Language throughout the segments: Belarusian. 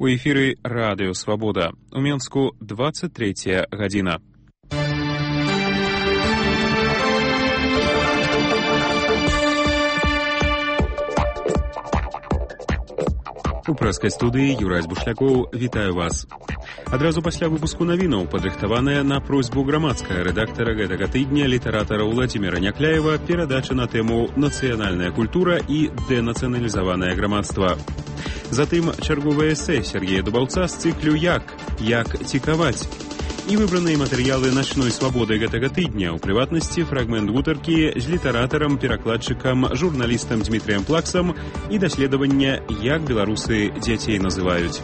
У эфіры Радыё Свабода. У Менску 23 гадзіна. У прэскай студыі Юрась Бушлякоў вітаю вас. Адразу пасля выпуску навінаў, падрыхтаваная на просьбу грамадскага рэдактара гэтага тыдня літаратара Владзіміра Някляева перадача на тэму «Нацыянальная культура і дэнацыяналізаванае грамадства». Затым чарговае эсэ Сергея Дубаўца з цыклю «Як цікаваць». І выбраныя матэрыялы начной свабоды гэтага тыдня, у прыватнасці фрагмент гутаркі з літаратарам, перакладчыкам, журналістам Дмітрыем Плаксам і даследавання, як беларусы дзяцей называюць.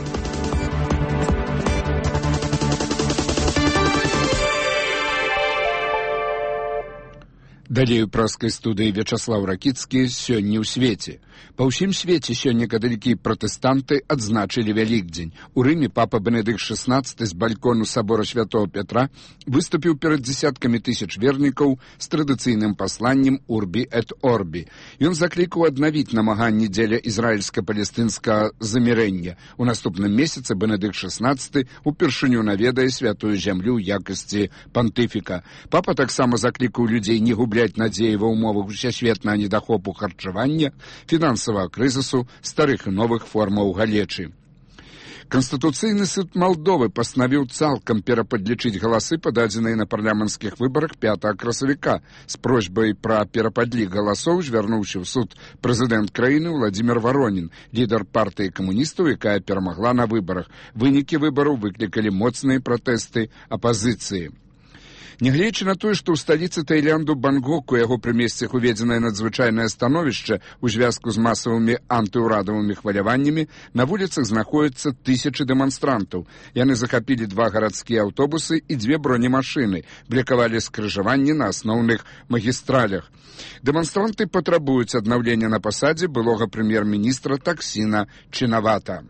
Далей у праскай студыі Вячаслаў Ракіцкі сёння ў свеце. Па ўсім свеце сёння каталікі і пратэстанты адзначылі Вялікдзень. У Рыме папа Бенедыкт XVI з балькону сабора святого Петра выступіў перад дзесяткамі тысяч вернікаў з традыцыйным пасланнем «Урбі эт Орбі». Ён заклікаў аднавіць намаганні дзеля ізраільска-палестынскага замірэння. У наступным месяцы Бенедыкт XVI упершыню наведае святую зямлю ў якасці пантыфіка. Папа таксама заклікаў людзей не губляць надзеі ва ўмовах усесветнага недахопу харчавання, фінансавага крызісу, старых і новых формаў галечы. Канстытуцыйны суд Малдовы пастанавіў цалкам перападлічыць галасы, пададзеныя на парламенцкіх выбарах 5 красавіка. З просьбай пра перападлік галасоў звярнуўся ў суд прэзідэнт краіны Владзімір Варонін, лідар партыі камуністаў, якая перамагла на выбарах. Вынікі выбараў выклікалі моцныя пратэсты апазіцыі. Нягледзячы на тое, што ў сталіцы Таілянду Бангкоку яго пры месцах уведзенае надзвычайнае становішча ў звязку з масавымі антыўрадавымі хваляваннямі, на вуліцах знаходзяцца тысячы дэманстрантаў. Яны захапілі 2 гарадскія аўтобусы і 2 бронемашыны, блакавалі скрыжаванні на асноўных магістралях. Дэманстранты патрабуюць аднаўлення на пасадзе былога прэм'ер-міністра Таксіна Чынавата.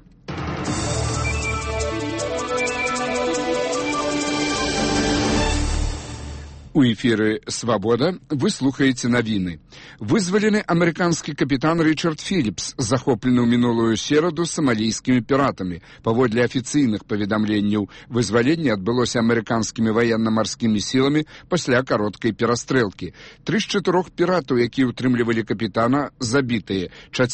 У эфіры «Свабода» вы слухаеце навіны. Вызвалены амерыканскі капітан Рычард Філіпс, захоплены ў мінулую сераду самалійскімі піратамі. Паводле афіцыйных паведамленняў, вызваленне адбылося амерыканскімі ваенна-марскімі сіламі пасля кароткай перастрэлкі. 3 з 4 піратаў, якія ўтрымлівалі капітана, забітыя,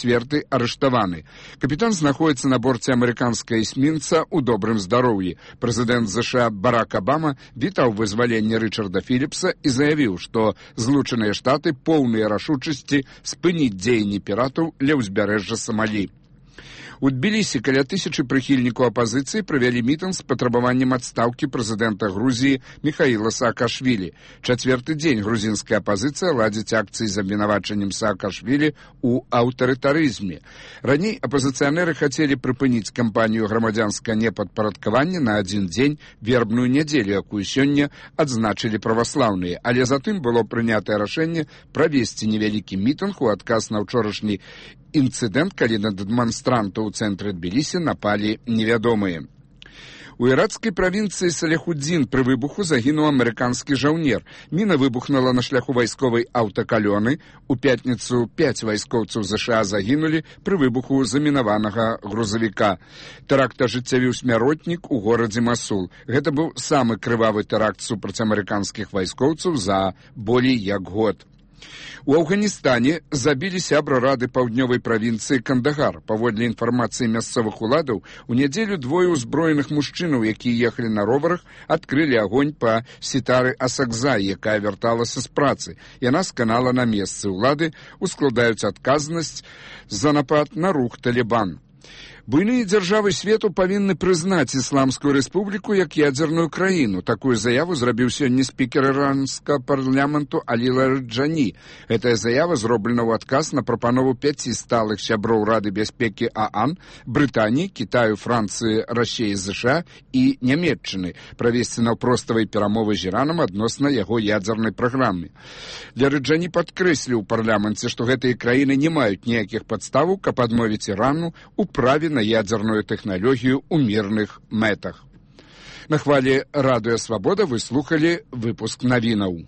4 арыштаваны. Капітан знаходіцца на борце амерыканскага эсмінца ў добрым здароўі. Прэзідэнт США Барак Абама вітаў вызваленне Рычарда Філіпса і заявіў, што Злучаныя Штаты поўныя рашучасці спыніць дзеянні піратаў ля ўзбярэжжа Самалі. У Тбілісі каля 1000 прыхільнікаў апазіцыі правялі мітынг з патрабаваннем адстаўкі прэзідэнта Грузіі Міхаіла Саакашвілі. 4-й дзень грузінская апазіцыя ладзіць акцыі з абвінавачаннем Саакашвілі ў аўтарытарызме. Раней апазіцыянеры хацелі прыпыніць кампанію грамадзянскага непадпарадкавання на 1 дзень, вербную нядзелю, якую сёння адзначылі праваслаўныя. Але затым было прынятае рашэнне правесці невялікі мітынг у адказ на ўчорашні інцыдэнт, калі на дэманстрантаў у цэнтры Тбілісі напалі невядомыя. У іракскай правінцыі Саляхудзін пры выбуху загінуў амерыканскі жаўнер. Міна выбухнула на шляху вайсковай аўтакалёны. У пятніцу 5 вайскоўцаў ЗША загінулі пры выбуху замінаванага грузавіка. Тэракт ажыццявіў смяротнік у горадзе Масул. Гэта быў самы крывавы тэракт супраць амерыканскіх вайскоўцаў за болей як год. У Афганістане забілі сябра рады паўднёвай правінцыі Кандагар. Паводле інфармацыі мясцовых уладаў, у нядзелю 2 ўзброеных мужчынаў, якія ехалі на роварах, адкрылі агонь па Сітары Асакзай, якая вярталася з працы. Яна сканала на месцы. Улады ускладаюць адказнасць за напад на рух Талібан. Буйныя дзяржавы свету павінны прызнаць Ісламскую рэспубліку як ядзерную краіну. Такую заяву зрабіў сёння спікер іранскага парламенту Алі Лариджані. Гэтая заява зроблена ў адказ на прапанову 5 сталых сяброў Рады бяспекі ААН, Брытаніі, Кітаю, Францыі, Расіі, ЗША і Нямецчыны правесці наўпроставыя перамовы з Іранам адносна яго ядзернай праграмы. Лариджані падкрэсліў у парламенце, што гэтыя краіны не маюць ніякіх падставаў, каб адмовіць Ірану ў праве на ядзерную тэхналогію ў мірных мэтах. На хвале Радыё Свабода вы слухалі выпуск навінаў.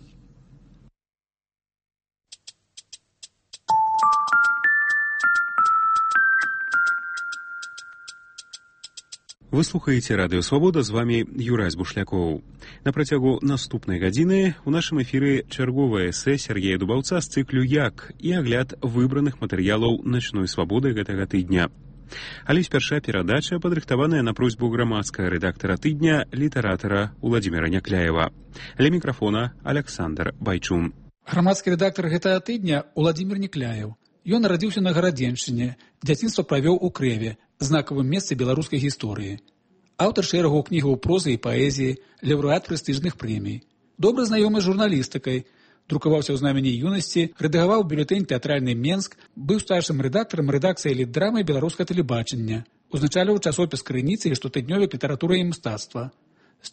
Вы слухаеце Радыё Свабода, з вами Юрай Збушлякоў. На працягу наступнай гадзіны ў нашым эфіры чарговае эсэ Сергея Дубаўца з цыклю «Як» і агляд выбраных матэрыялаў начной свабоды гэтага тыдня. Але спярша перадача, падрыхтаваная на просьбу грамадскага рэдактара тыдня, літаратара Уладзіміра Някляева. Ля мікрафона Аляксандр Байчун. Грамадскі рэдактар гэтага тыдня Уладзімір Някляеў. Ён нарадзіўся на Гарадзеншчыне, дзяцінства правёў у Крэве, знакавым месцы беларускай гісторыі. Аўтар шэрагу кнігаў прозы і паэзіі, лаўрэат прэстыжных прэмій. Добра знаёмы з журналістыкай, друкаваўся ў знамені юнасці, рэдагаваў бюлетэнь «Тэатральны Менск», быў старшым рэдактарам рэдакцыі літдрамы беларускага тэлебачання, узначальваў часопіс «Крыніцы» і штотыднёвік «Літаратура і мастацтва». З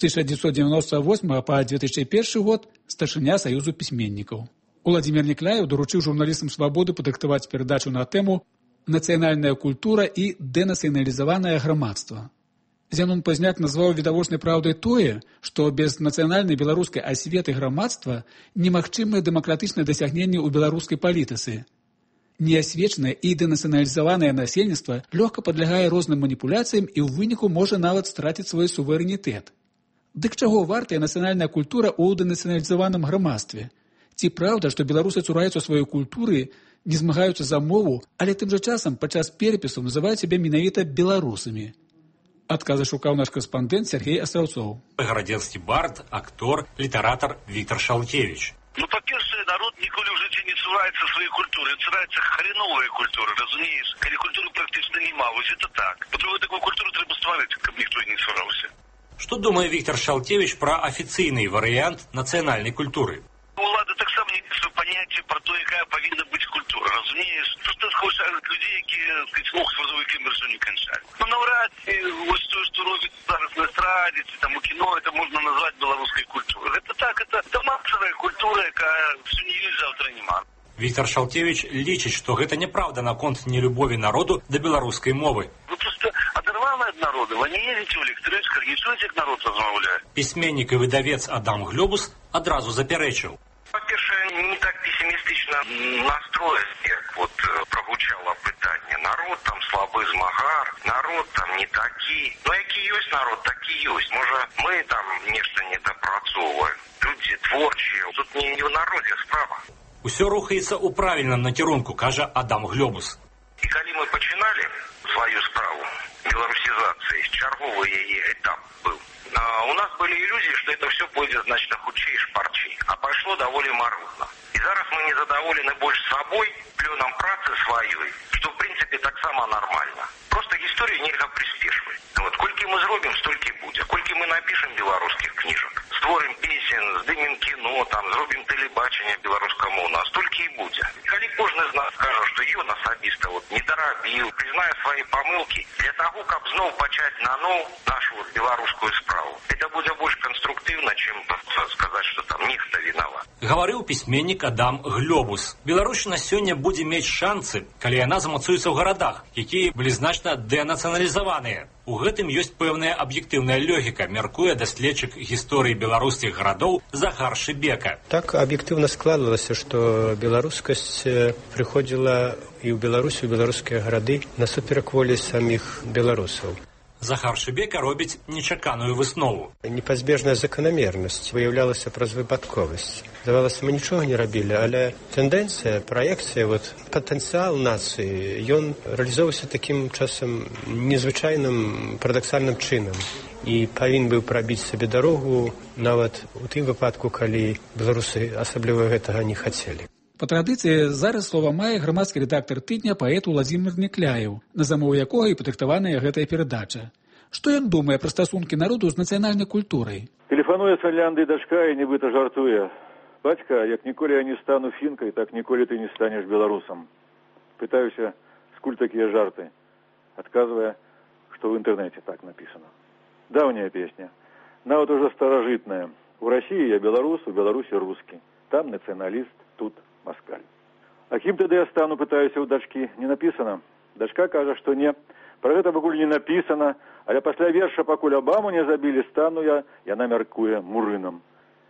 1998 па 2001 год старшыня Саюзу пісьменнікаў. Уладзімір Някляеў даручыў журналістам «Свабоды» падрыхтаваць перадачу на тэму «Нацыянальная культура і дэнацыяналізаванае грамадства». Зянон Пазняк назваў відавочнай праўдай тое, што без нацыянальнай беларускай асветы грамадства немагчымыя дэмакратычныя дасягненні ў беларускай палітыцы. Неасвечанае і дэнацыяналізаванае насельніцтва лёгка падлягае розным маніпуляцыям і ў выніку можа нават страціць свой суверэнітэт. Дык чаго вартая нацыянальная культура ў дэнацыяналізаваным грамадстве? Ці праўда, што беларусы цураюцца сваёй культуры, не змагаюцца за мову, але тым жа часам падчас перапісу называюць сябе менавіта беларусамі? Адказы шукаў наш корэспандэнт Сергей Астраўцоў. Гарадзенскі бард, актор, літаратар Віктор Шалкевіч. Па-першае, народ ніколі ў жыцці не цураецца сваёй культуры, цураецца хреновая культура, разумееш? Калі культуры практычна няма, вось это так. Па-другое, такую культуру трэба стварыць, каб ніхто не цураўся. Што думае Віктор Шалкевіч пра афіцыйны варыянт нацыянальнай культуры? Улада таксама не сваё паняцце пра то, якая павінна быць культура, разумееш? Просто схвачаюць людзей, якія, сказаць, Оксфордовы Кембриджу не канчалі. Ну, наўрад ці вось тое, што робіць зараз на эстрадзе, ці там у кіно, это можна назваць беларускай культурай. Гэта так, это масавая культура, якая сёння ёсць, заўтра няма. Віктор Шалкевіч лічыць, што гэта няправда наконт нелюбові народу да беларускай мовы. Вы просто адарваны ад народа, вы не едзеце ў электрычках, не чуеце, як народ размаўляе. Пісьменнік і выдавец Адам Глёбус адразу запярэчыў. Па-першае, не так пессімістычна настроен, як вот прогучало пытанне. Народ там слабы змагар, народ там не такі. Ну, які ёсць народ, такі ёсць. Можа, мы там нешта недапрацоўваем. Людзі творчыя. Тут не ў народзе справа. Усё рухаецца ў правільным накірунку, кажа Адам Глёбус. І калі мы пачыналі сваю справу беларусізацыі, чарговы яе этап быў, у нас были иллюзии, что это все пойдет значно худшей шпарчей, а пошло довольно марудно. И зараз мы незадоволены больше собой, пленом працы своей, что в принципе так само нормально. Просто историю нельзя приспешивать. Вот, кольки мы зробим, столько и будет. Кольки мы напишем белорусских книжек, створим песен, здымем кино, там, зробим телебачение белорусскому у нас, столько и будет. Коли кожный из нас скажет, что ён особисто вот не доробил, признает свои помылки, для того, как снова почать наново нашу вот белорусскую справу, это будет больше конструктивно, чем сказать, что там нехто виноват. Гаварыў пісьменнік Адам Глёбус. Беларушчына сёння будзе мець шанцы, калі яна замацуецца ў гарадах, якія былі значна дэнацыяналізаваныя. У гэтым ёсць пэўная аб'ектыўная логіка, мяркуе даследчык гісторыі беларускіх гарадоў Захар Шыбека. Так аб'ектыўна складвалася, што беларускасць прыходзіла і ў Беларусі, ў беларускія гарады насуперак волі саміх беларусаў. Захар Шыбека робіць нечаканую выснову. Непазбежная заканамернасць выяўлялася праз выпадковасць. Здавалася, мы нічога не рабілі, але тэндэнцыя, праекцыя, патэнцыял нацыі, ён рэалізоўваўся такім часам незвычайным парадаксальным чынам і павінен быў прабіць сабе дарогу нават у тым выпадку, калі беларусы асабліва гэтага не хацелі. Па традыцыі зараз слова мае грамадскі рэдактар тыдня паэт Уладзімір Някляеў, на замову якога і падрыхтаваная гэтая перадача. Што ён думае пра стасункі народу з нацыянальнай культурай? Тэлефануе з Фінляндыі дачка і нібыта жартуе. Бацька, як ніколі я не стану фінкай, так ніколі ты не станеш беларусам. Пытаюся, скуль такія жарты. Адказвае, што ў інтэрнэце так напісана. Даўняя песня. Нават ужо старажытная. У Расіі я беларус, у Беларусі рускі. Там нацыяналіст, тут москаль. А кім тады я стану, пытаюся ў дачкі, не напісана. Дачка кажа, што не. Пра гэта пакуль не напісана, але пасля верша «Пакуль Абаму не забілі, стану я», яна мяркуе мурынам.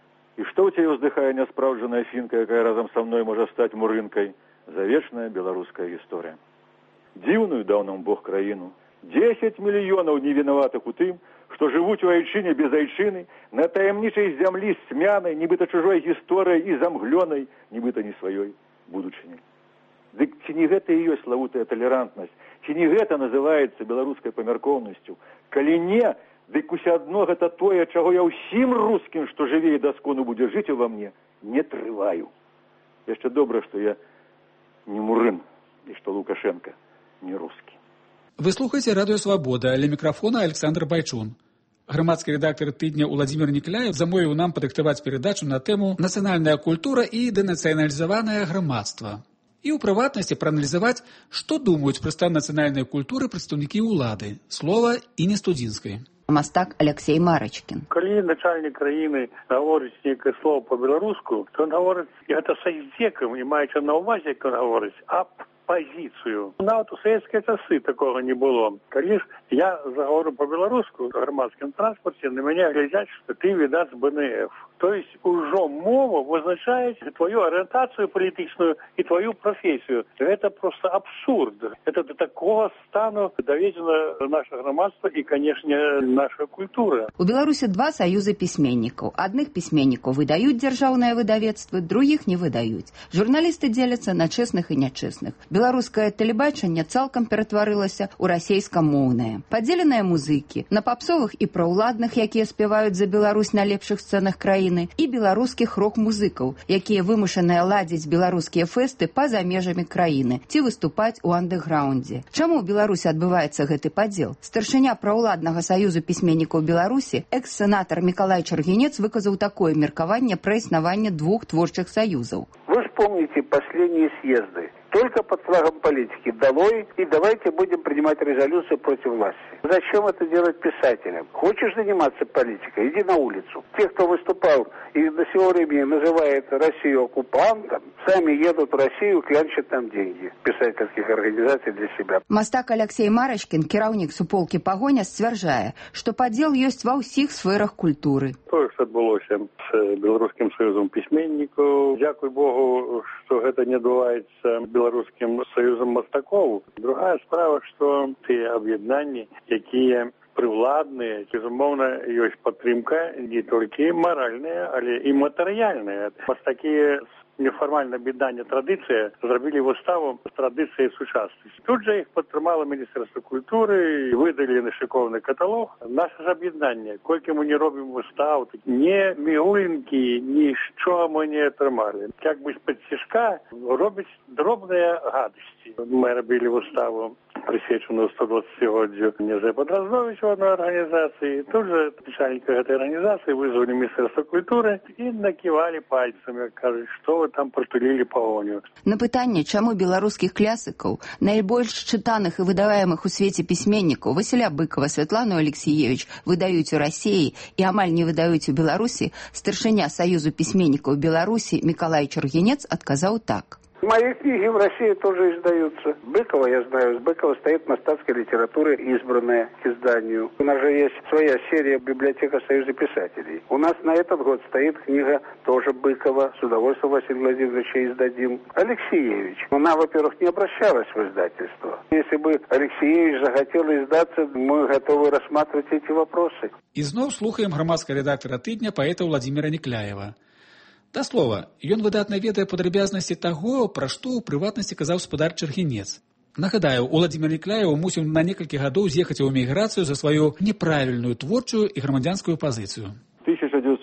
І што ў цябе ўздыхае няспраўджаная фінка, якая разам са мной можа стаць мурынкай? Завечная беларуская гісторыя. Дзіўную даў нам Бог краіну, 10 мільёнаў невінаватых у тым, што жывуць у айчыне без айчыны, на таямнічай зямлі смянай, нібыта чужой гісторыяй і замглёнай, нібыта не сваёй будучыняй. Дык ці не гэта і ёсць славутая талерантнасць, ці не гэта называецца беларускай памяркоўнасцю? Калі не, дык усе адно гэта тое, чаго я ўсім рускім, што жыве і даскону будзе жыць ува мне, не трываю. Яшчэ добра, што я не мурын, і што Лукашенко не рускі. Вы слухаеце радыё «Свабода», ля мікрафона Александр Байчун. Грамадскі рэдактар тыдня Уладзімір Нікляев замовіў нам падрыхтаваць перадачу на тэму «Нацыянальная культура і дэнацыяналізаванае грамадства». І ў прыватнасці прааналізаваць, што думаюць пра стан нацыянальнай культуры прадстаўнікі ўлады, слова і не студзінскай. Мастак Алексей Марачкін. Калі начальнік краіны гаворыць нейкае слово па-беларуску, то ён гаворыць гэта са здзекам і маючы на ўвазе, як ён гаворыць, пазіцыю. Нават у савецкія часы такога не было. Калі ж я заговорю па-беларуску в грамадскім транспарце, на мяне глядзяць, што ты, відаць, БНФ. То есть ужо мова вызначае твою арыентацыю палітычную і твою прафесію. Гэта просто абсурд. Это до такого стану даведзена наше грамадства і, канешне, наша культура. У Беларусі 2 саюзы пісьменнікаў. Адных пісьменнікаў выдаюць дзяржаўныя выдавецтвы, другіх не выдаюць. Журналісты дзеляцца на чэсных і нячэсных. Беларускае тэлебачанне цалкам ператварылася ў расейскамоўнае. Падзеленыя музыкі на папсовых і праўладных, якія спяваюць за Беларусь на лепшых сцэнах краіны, і беларускіх рок-музыкаў, якія вымушаныя ладзіць беларускія фэсты па-за межамі краіны ці выступаць у андэграўндзе. Чаму ў Беларусі адбываецца гэты падзел? Старшыня праўладнага саюзу пісьменнікаў Беларусі, экс-сенатар Мікалай Чаргінец выказаў такое меркаванне пра існаванне 2 творчых саюзаў. Вы вспомните последние съезды. Только под флагом политики долой, и давайте будем принимать резолюцию против власти. Зачем это делать писателям? Хочешь заниматься политикой? Иди на улицу. Те, кто выступал и до сего времени называет Россию оккупантом, сами едут в Россию, клянчат там деньги писательских организаций для себя. Мастак Алексей Марачкін, кіраўнік суполкі «Пагоня», сцвярджае, што падзел ёсць ва ўсіх сферах культуры. Тое, што адбылося з Беларускім саюзам пісьменнікаў, дзякуй Богу, што гэта не адбываецца Беларускім саюзам мастакоў. Другая справа, што тыя аб'яднанні, якія прыўладныя, безумоўна, ёсць падтрымка не толькі маральная, але і матэрыяльная. Мастакі нефармальное об'єднання традиція зробили виставу з традицією сучасності. Тут же їх підтримало Міністерство культури, видали на шиковний каталог. Наше ж об'єднання, коли ми не робимо вистав, ні мігулинки, нічого ми не отримали. Як би з-під тяжка робить дробні гадості. Ми робили виставу, присвячену 120-годдю Нежи Подразновича в одной организации. Тут же начальника этой организации вызвали Министерство культуры и накивали пальцами, кажуть, что вы там притулили пагоню. На пытанне, чаму беларускіх класікаў, найбольш чытаных і выдаваемых у свеце пісьменнікаў Васіля Быкова, Святлану Алексеевич выдаюць у Расіі і амаль не выдаюць у Беларусі, старшыня Саюзу пісьменнікаў Беларусі Мікалай Чаргінец адказаў так. Мои книги в России тоже издаются. Быкова, я знаю, с Быкова стоит мастацкая литература, избранная к изданию. У нас же есть своя серия «Библиотека Союза писателей». У нас на этот год стоит книга тоже Быкова. С удовольствием Василия Владимировича издадим. Алексеевич. Она, во-первых, не обращалась в издательство. Если бы Алексеевич захотел издаться, мы готовы рассматривать эти вопросы. И снова слухаем громадского редактора «Тыдня» поэта Владимира Никляева. Да слова, ён выдатна ведае падрабязнасці таго, пра што ў прыватнасці казаў спадар Чаргінец. Нагадаю, Владимир Никляев мусіў на некалькі гадоў з'ехаць у эміграцыю за сваю неправільную творчую і грамадзянскую пазіцыю. В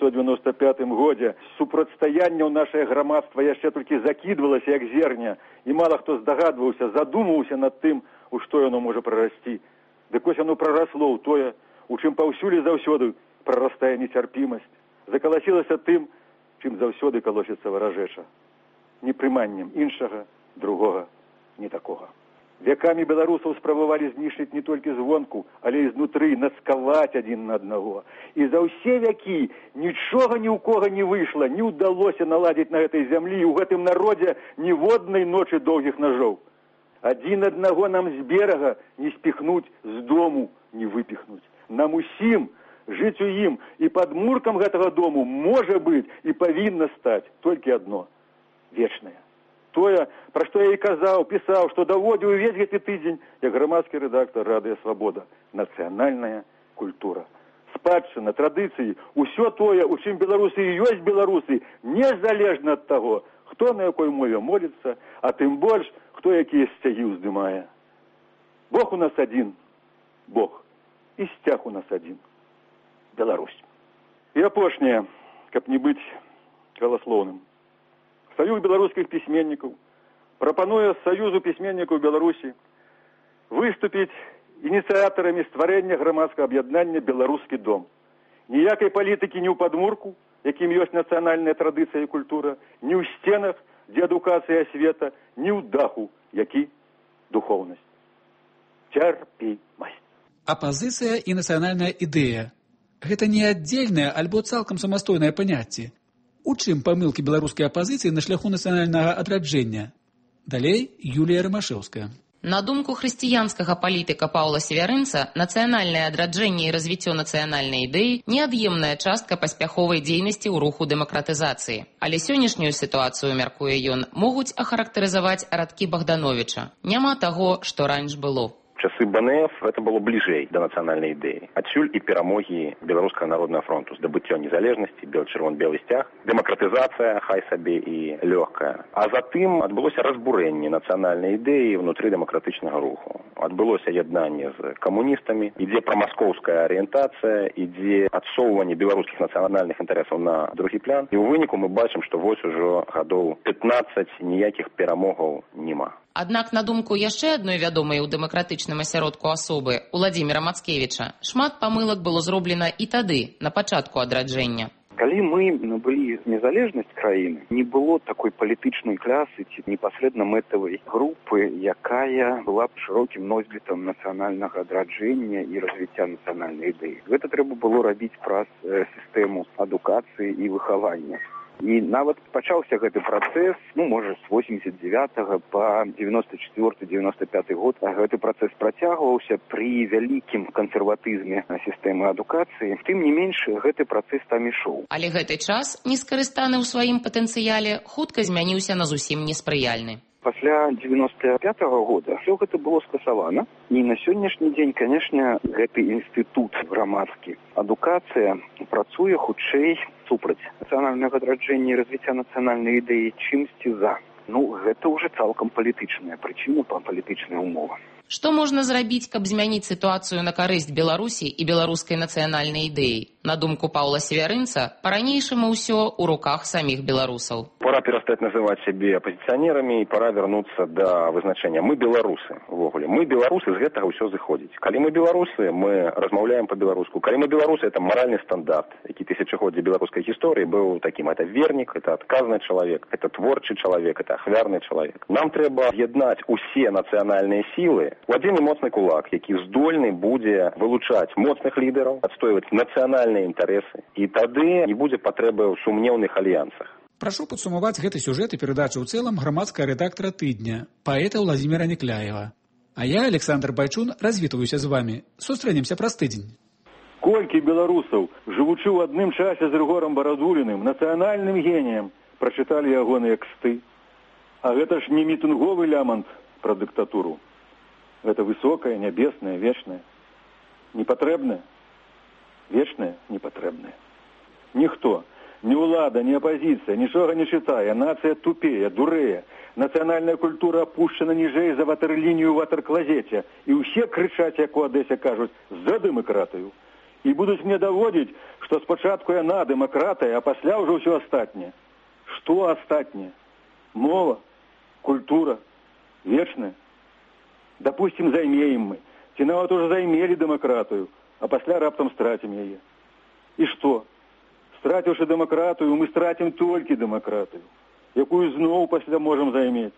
1995 годзе супрацьстаянняў нашае грамадства яшчэ толькі закідвалася як зерня, і мала хто здагадваўся, задумаўся над тым, у што яно можа прарасці. Дык ось яно прарасло ў тое, у чым паўсюль заўсёды прарастае нецярпімасць, закаласілася тым, чым заўсёды калосіцца варажэча. Непрыманнем іншага, другога, не такога. Вякамі беларусаў спрабавалі знішчыць не толькі звонку, але і знутры, нацкаваць адзін на аднаго. І за ўсе вякі нічога ні ў кога не выйшла, не ўдалося наладзіць на гэтай зямлі і ў гэтым народзе ніводнай ночы доўгіх ножоў. Адзін аднаго нам з берага не спіхнуць, з дому не выпіхнуць. Нам усім жыць у ім і падмуркам гэтага дому можа быць і павінна стаць толькі адно – вечнае. тое, пра што я і казаў, пісаў, што даводзіў увесь гэты тыдзень, як грамадскі рэдактар Радыё Свабода. Нацыянальная культура. Спадчына, традыцыі, усё тое, у чым беларусы і ёсць беларусы, незалежна ад таго, хто на якой мове моліцца, а тым больш, хто якія сцягі ўздымае. Бог у нас адзін, Бог. І сцяг у нас адзін. Беларусь. І апошняе, каб не быць галаслоўным. Саюз беларускіх пісьменнікаў прапануе Саюзу пісьменнікаў Беларусі выступіць ініцыятарамі стварэння грамадскага аб'яднання «Беларускі дом». Ніякай палітыкі ні ў падмурку, якім ёсць нацыянальная традыцыя і культура, ні ў сценах, дзе адукацыя і асвета, ні ў даху, які духоўнасць. Цярпімасць. Апазіцыя і нацыянальная ідэя – гэта не аддзельнае альбо цалкам самастойнае паняцце. У чым памылкі беларускай апазіцыі на шляху нацыянальнага адраджэння? Далей Юлія Рамашэўская. На думку хрысціянскага палітыка Паўла Севярынца, нацыянальнае адраджэнне і развіццё нацыянальнай ідэі – неад'емная частка паспяховай дзейнасці ў руху дэмакратызацыі. Але сённяшнюю сітуацыю, мяркуе ён, могуць ахарактарызаваць радкі Богдановича. Няма таго, што раньш было. Часы БНФ это было бліжэй да нацыянальнай ідэі. Адсюль і перамогі Беларускага народнага фронту, здабыццё незалежнасці, чырвон-белы сцяг, дэмакратызацыя, хай сабе і лёгкая. А затым адбылося разбурэнне нацыянальнай ідэі ўнутры дэмакратычнага руху. Адбылося яднанне з камуністамі, ідзе прамаскоўская арыентацыя, ідзе адсоўванне беларускіх нацыянальных інтарэсаў на другі план. І ў выніку мы бачым, што вось ужо гадоў 15 ніякіх перамогаў няма. Аднак, на думку яшчэ адной вядомай у дэмакратычным асяродку асобы, Уладзіміра Мацкевіча, шмат памылак было зроблена і тады, на пачатку адраджэння. Калі мы набылі незалежнасць краіны, не было такой палітычнай клясы ці непасрэдна мэтавай групы, якая была б шырокім носьбітам нацыянальнага адраджэння і развіцця нацыянальнай ідэі. Гэта трэба было рабіць праз сістэму адукацыі і выхавання. І нават пачаўся гэты працэс, можа, з 89 па 94-95 год. Гэты працэс працягваўся пры вялікім кансерватызме сістэмы адукацыі. Тым не менш, гэты працэс там ішоў. Але гэты час, не скарыстаны ў сваім патэнцыяле, хутка змяніўся на зусім неспрыяльны. Пасля 95-го года все гэта было скасавана. І на сённяшні дзень, канешне, гэты інстытут грамадскі адукацыя працуе хутчэй супраць нацыянальнага адраджэння і развіцця нацыянальнай ідэі, чымсьці за. Гэта ўжо цалкам палітычная прычына, палітычная ўмова. Што можна зрабіць, каб змяніць сітуацыю на карысць Беларусі і беларускай нацыянальнай ідэі? На думку Паўла Севярынца, па-ранейшаму ўсё ў руках саміх беларусаў. Пора перастаць называць сябе апазіцыянерамі і пора вярнуцца да вызначэння. Мы беларусы, увогуле. Мы беларусы, з гэтага ўсё зыходзіць. Калі мы беларусы, мы размаўляем па-беларуску. Калі мы беларусы, это маральны стандарт, які тысячагоддзя беларускай гісторыі быў такім. Это вернік, это адказны чалавек, это творчы чалавек, это ахвярны чалавек. Нам трэба яднаць усе нацыянальныя сілы у адзін моцны кулак, які здольны будзе вылучаць моцных лідараў, адстойваць нацыянальныя інтарэсы. І тады не будзе патрэбы ў сумнеўных альянсах. Прашу падсумаваць гэты сюжэт і перадачу ў цэлым грамадскага рэдактара «Тыдня», паэта Уладзіміра Някляева. А я, Александр Байчун, развітваюся з вамі. Сустрэнемся праз тыдзень. Колькі беларусаў, жывучы ў адным часе з Рыгорам Барадуліным, нацыянальным геніем, прачыталі ягоныя ксты. А гэта ж не мітынговы лямант пра дыктатуру. Гэта высокае, нябеснае, вечнае. Непатрэбнае. Вечнае, непатрэбнае. Ніхто, ні ўлада, ні апазіцыя, нічога не чытае. Нацыя тупее, дурэе. Нацыянальная культура апушчана ніжэй за ватерлінію ў ватер-клазеце. І ўсе крычаць, як у Адэсе кажуць, за дэмакратыю. І будуць мне даводзіць, што спачатку яна дэмакратыя, а пасля ўжо ўсё астатняе. Што астатняе? Мова, культура, вечнае. Допустим, займеем мы. Ці нават уже займелі дэмакратыю, а пасля раптам страцім яе. І што? Страціўшы дэмакратыю, мы страцім толькі дэмакратыю, якую зноў пасля можам займець.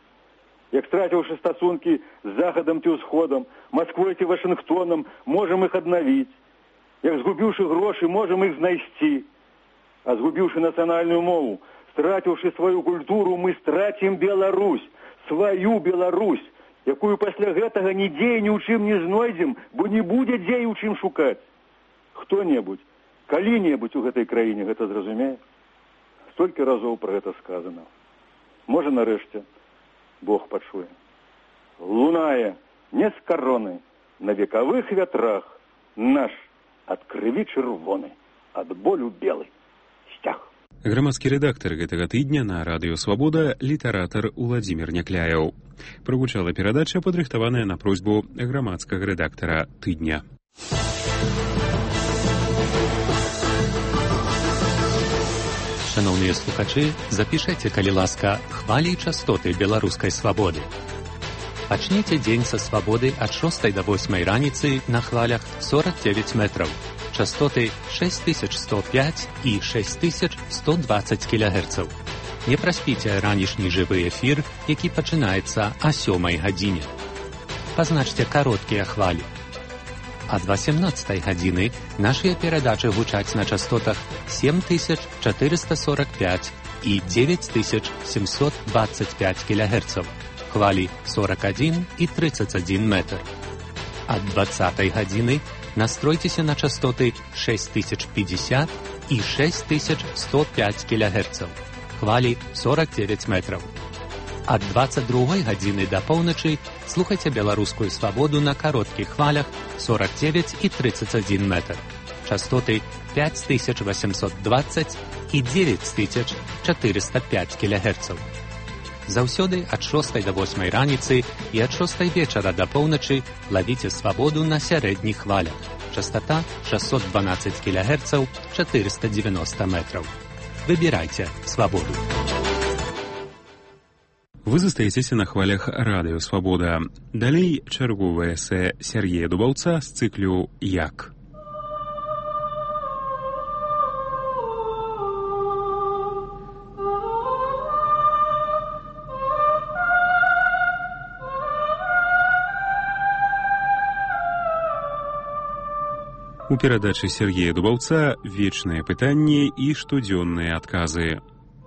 Як страціўшы стасункі з Захадам ці ўсходам, Масквой ці Вашынгтонам, можам іх аднавіць. Як згубіўшы грошы, можам іх знайсці. А згубіўшы нацыянальную мову, страціўшы сваю культуру, мы страцім Беларусь, сваю Беларусь, якую пасля гэтага нідзе і ні ў чым не знойдзем, бо не будзе дзе і ў чым шукаць. Хто-небудзь, калі-небудзь у гэтай краіне гэта зразумее? Столькі разоў пра гэта сказана. Можа, нарэшце, Бог пачуе. Лунае не з кароны, на векавых вятрах наш ад крыві чырвоны, ад болю белы сцяг. Грамадскі рэдактар гэтага тыдня на радыё «Свабода» літаратар Уладзімір Някляеў. Прагучала перадача, падрыхтаваная на просьбу грамадскага рэдактара тыдня. Шановныя слухачы, запішайце, калі ласка, хвалі і частоты беларускай свабоды. Пачніце дзень са свабоды ад 6 до 8 раніцы на хвалях 49 метраў. Частоты 6105 і 6120 кГц. Не праспіце ранішні жывы эфір, які пачынаецца о 7 гадзіне. Пазначце кароткія хвалі. Ад 18 гадзіны нашыя перадачы гучаць на частотах 7445 і 9725 кГц. Хвалі 41 і 31 метр. Ад 20 гадзіны настройцеся на частоты 6050 і 6105 кГц. Хвалі 49 метраў. Ад 22 гадзіны да поўначы слухайце беларускую свабоду на кароткіх хвалях 49 і 31 метр. Частоты 5820 і 9405 кГц. Заўсёды ад 6 до 8 раніцы і ад 6 вечара да поўначы лавіце свабоду на сярэдніх хвалях. Частота 612 кГц, 490 метраў. Выбірайце свабоду. Вы застаецеся на хвалях радыё «Свабода». Далей чарговае эсэ Сергея Дубаўца з цыклю «Як». У перадачы Сергея Дубаўца вечныя пытанні і штодзённыя адказы.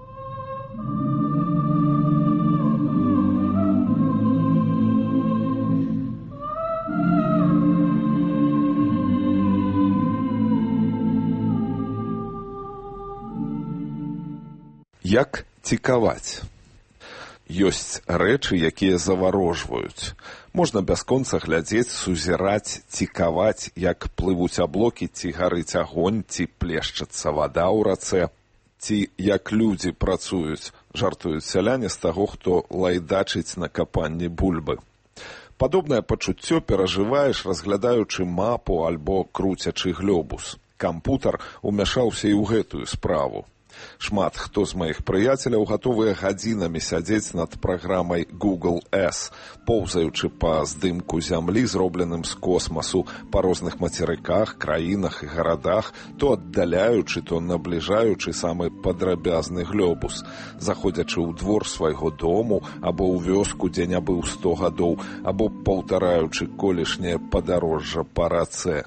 Як цікаваць? Ёсць рэчы, якія заварожваюць. Можна бясконца глядзець, сузіраць, цікаваць, як плывуць аблокі, ці гарыць агонь, ці плешчацца вада ў рацэ, ці як людзі працуюць, жартуюць сяляне з таго, хто лайдачыць на капанні бульбы. Падобнае пачуццё перажываеш, разглядаючы мапу альбо круцячы глобус. Кампутар умяшаўся і ў гэтую справу. Шмат хто з маіх прыяцеляў гатовыя гадзінамі сядзець над праграмай Google S, поўзаючы па здымку зямлі, зробленым з космасу, па розных мацерыках, краінах і гарадах, то аддаляючы, то набліжаючы самы падрабязны глобус, заходзячы ў двор свайго дому, або ў вёску, дзе не быў 100 гадоў, або паўтараючы колішняе падарожжа па рацэ.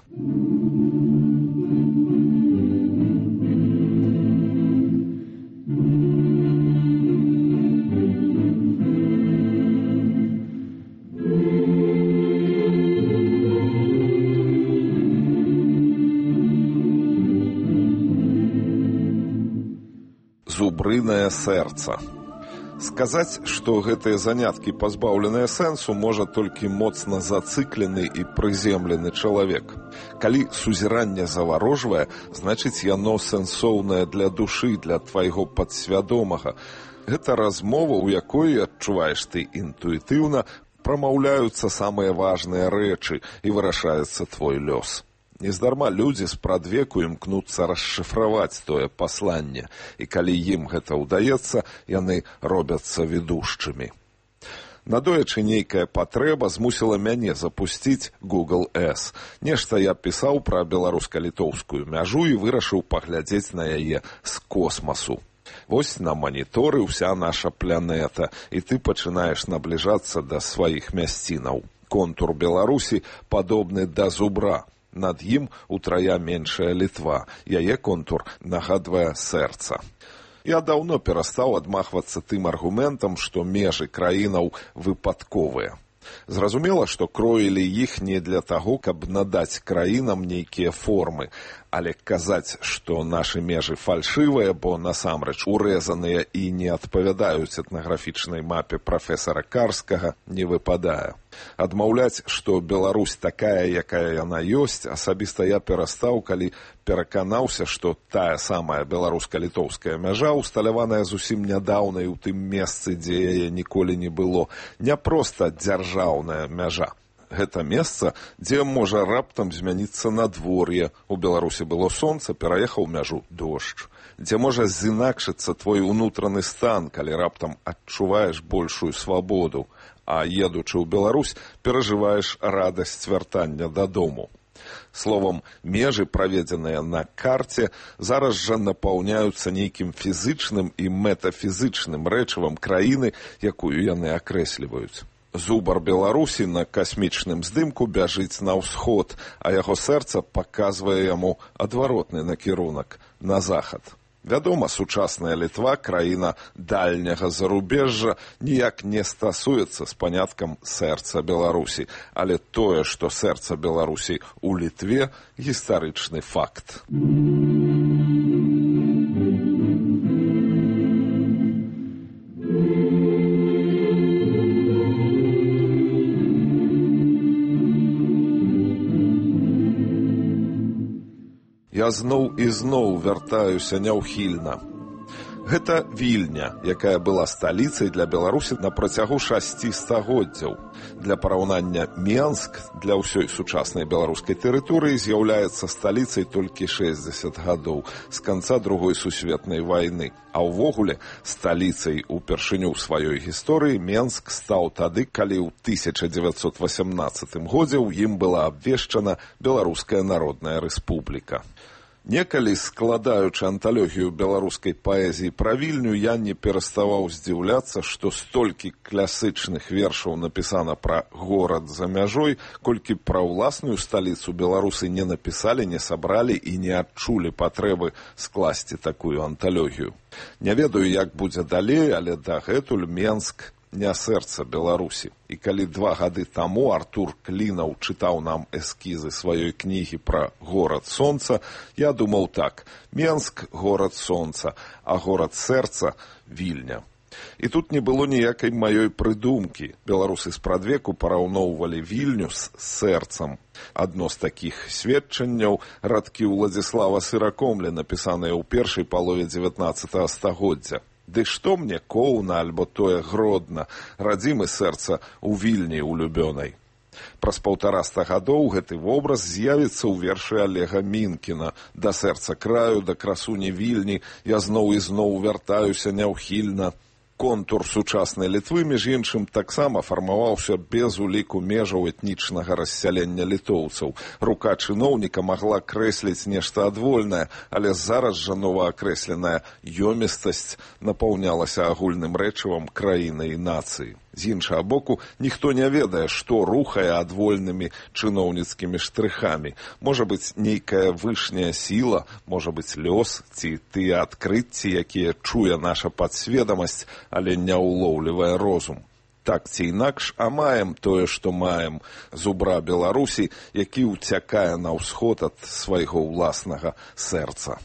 Зубрынае сэрца. Сказаць, што гэтыя заняткі пазбаўленыя сэнсу, можа толькі моцна зацыклены і прыземлены чалавек. Калі сузіранне заварожвае, значыць яно сэнсоўнае для душы, для твайго падсвядомага. Гэта размова, у якой, адчуваеш ты інтуітыўна, прамаўляюцца самыя важныя рэчы і вырашаецца твой лёс. Нездарма людзі спрадвеку імкнуцца расшыфраваць тое пасланне, і калі ім гэта ўдаецца, яны робяцца ведушчымі. Надоечы нейкая патрэба змусіла мяне запусціць Google S. Нешта я пісаў пра беларуска-літоўскую мяжу і вырашыў паглядзець на яе з космасу. Вось на маніторы ўся наша планета, і ты пачынаеш набліжацца да сваіх мясцінаў. Контур Беларусі падобны да зубра. Над ім утрая меншая Літва. Яе контур нагадвае сэрца. Я даўно перастаў адмахвацца тым аргументам, што межы краінаў выпадковыя. Зразумела, што кроілі іх не для таго, каб надаць краінам нейкія формы, але казаць, што нашы межы фальшывыя, бо насамрэч урэзаныя і не адпавядаюць этнаграфічнай мапе прафесара Карскага, не выпадае. Адмаўляць, што Беларусь такая, якая яна ёсць, асабіста я перастаў, калі пераканаўся, што тая самая беларуска-літоўская мяжа, усталяваная зусім нядаўна і ў тым месцы, дзе яе ніколі не было, не проста дзяржаўная мяжа. Гэта месца, дзе можа раптам змяніцца надвор'е. У Беларусі было сонца, пераехаў мяжу дождж. Дзе можа зінакшыцца твой унутраны стан, калі раптам адчуваеш большую свабоду, а едучы ў Беларусь, перажываеш радасць вяртання дадому. Словам, межы, праведзеныя на карце, зараз жа напаўняюцца нейкім фізычным і метафізычным рэчывам краіны, якую яны акрэсліваюць. Зубар Беларусі на касмічным здымку бяжыць на ўсход, а яго сэрца паказвае яму адваротны накірунак на захад. Вядома, сучасная Літва, краіна дальняга зарубежжа, ніяк не стасуецца з паняткам сэрца Беларусі, але тое, што сэрца Беларусі ў Літве, гістарычны факт. Я зноў і зноў вяртаюся няўхільна. Гэта Вільня, якая была сталіцай для Беларусі на працягу 6 стагоддзяў. Для параўнання, Менск для ўсёй сучаснай беларускай тэрыторыі з'яўляецца сталіцай толькі 60 гадоў, з канца Другой сусветнай вайны. А ўвогуле, сталіцай упершыню ў сваёй гісторыі Менск стаў тады, калі ў 1918 годзе ў ім была абвешчана Беларуская народная рэспубліка. Некалі, складаючы анталогію беларускай паэзіі пра Вільню, я не пераставаў здзіўляцца, што столькі класычных вершаў напісана пра горад за мяжой, колькі пра ўласную сталіцу беларусы не напісалі, не сабралі і не адчулі патрэбы скласці такую анталогію. Не ведаю, як будзе далей, але дагэтуль Менск не сэрца Беларусі. І калі 2 гады таму Артур Клінаў чытаў нам эскізы сваёй кнігі пра горад сонца, я думаў так: Менск – горад сонца, а горад сэрца – Вільня. І тут не было ніякай маёй прыдумкі. Беларусы спрадвеку параўноўвалі Вільню з сэрцам. Адно з такіх сведчанняў – радкі Уладзіслава Сыракомля, напісаныя ў першай палове 19 стагоддзя. Ды што мне коўна, альбо тое гродна, радзімы сэрца у Вільні улюбёнай. Праз 150 гадоў гэты вобраз з'явіцца ў вершы Олега Мінкіна. Да сэрца краю, да красуні Вільні, я зноў і зноў вяртаюся няўхільна. Контур сучаснай Літвы, між іншым, таксама фармаваўся без уліку межаў этнічнага рассялення літоўцаў. Рука чыноўніка магла крэсліць нешта адвольнае, але зараз жа новаакрэсленая ёмістасць напаўнялася агульным рэчывам краіны і нацыі. З іншага боку, ніхто не ведае, што рухае адвольнымі чыноўніцкімі штрыхамі. Можа быць, нейкая вышняя сіла, можа быць, лёс ці тыя адкрыцці, якія чуе наша падсведамасць, але не ўлоўлівае розум. Так ці інакш, а маем тое, што маем. Зубра Беларусі, які ўцякае на ўсход ад свайго ўласнага сэрца.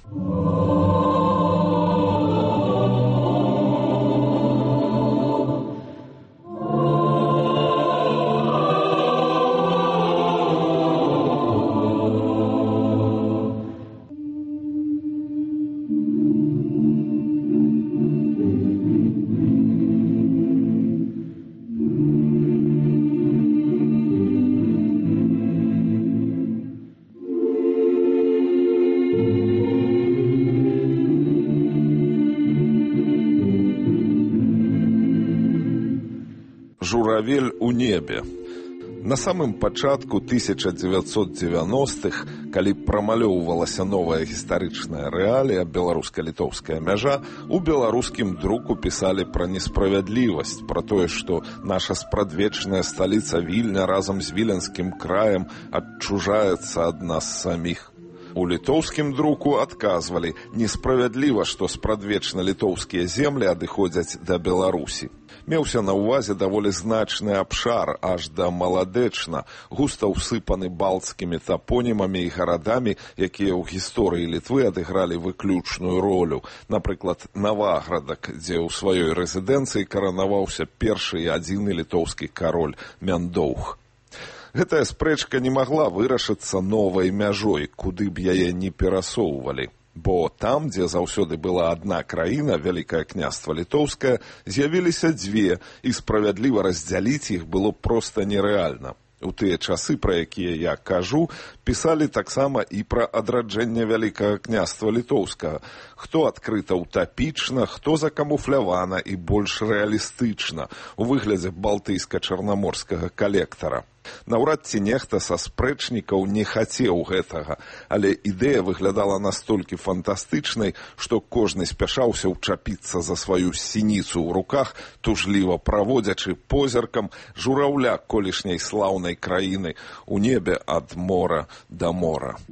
Журавель у небе. На самым пачатку 1990-х, калі прамалёўвалася новая гістарычная рэалія, беларуска-літоўская мяжа, у беларускім друку пісалі пра несправядлівасць, пра тое, што наша спрадвечная сталіца Вільня разам з віленскім краем адчужаецца ад нас саміх. У літоўскім друку адказвалі: несправядліва, што спрадвечна літоўскія землі адыходзяць да Беларусі. Меўся на ўвазе даволі значны абшар, аж да Маладэчна, густа ўсыпаны балцкімі тапонімамі і гарадамі, якія ў гісторыі Літвы адыгралі выключную ролю. Напрыклад, Наваградак, дзе ў сваёй рэзідэнцыі каранаваўся першы і адзіны літоўскі кароль Мяндоўг. Гэтая спрэчка не магла вырашыцца новай мяжой, куды б яе не перасоўвалі. Бо там, дзе заўсёды была адна краіна, Вялікае княства Літоўскае, з'явіліся дзве, і справядліва раздзяліць іх было проста нерэальна. У тыя часы, пра якія я кажу, пісалі таксама і пра адраджэнне Вялікага княства Літоўскага. Хто адкрыта утапічна, хто закамуфлявана і больш рэалістычна, у выглядзе балтыйска-чарнаморскага калектара. Наўрад ці нехта са спрэчнікаў не хацеў гэтага, але ідэя выглядала настолькі фантастычнай, што кожны спяшаўся ўчапіцца за сваю сініцу ў руках, тужліва праводзячы позіркам жураўля колішняй слаўнай краіны у небе ад мора да мора.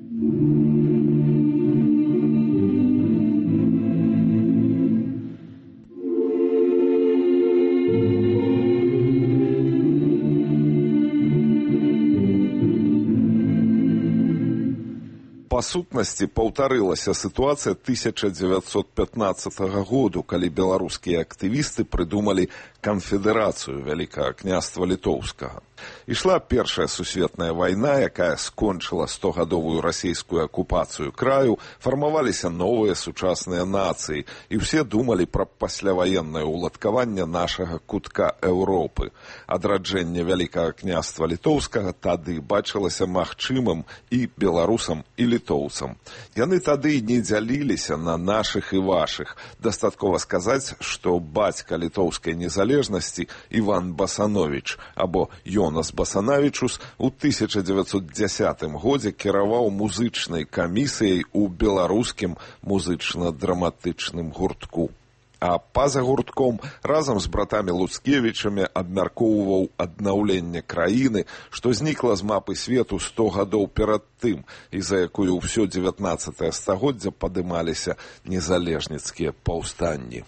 Па сутнасці паўтарылася сітуацыя 1915 году, калі беларускія актывісты прыдумалі канфедэрацыю Вялікага княства Літоўскага. Ішла Першая сусветная вайна, якая скончыла 100гадовую расійскую акупацыю краю, фармаваліся новыя сучасныя нацыі, і ўсе думалі пра пасляваеннае ўладкаванне нашага кутка Еўропы. Адраджэнне Вялікага княства Літоўскага тады бачылася магчымым і беларусам, і літоўцам. Яны тады не дзяліліся на нашых і вашых. Дастаткова сказаць, што бацька літоўскай незалежнасці Іван Басановіч або Йонас Басанавічус у 1910 годзе кіраваў музычнай камісіяй у беларускім музычна-драматычным гуртку. А па-за гуртком разам з братамі Луцкевічамі абмяркоўваў аднаўленне краіны, што знікла з мапы свету 100 гадоў перад тым, і за якую ўсё 19 стагоддзя падымаліся незалежніцкія паўстанні.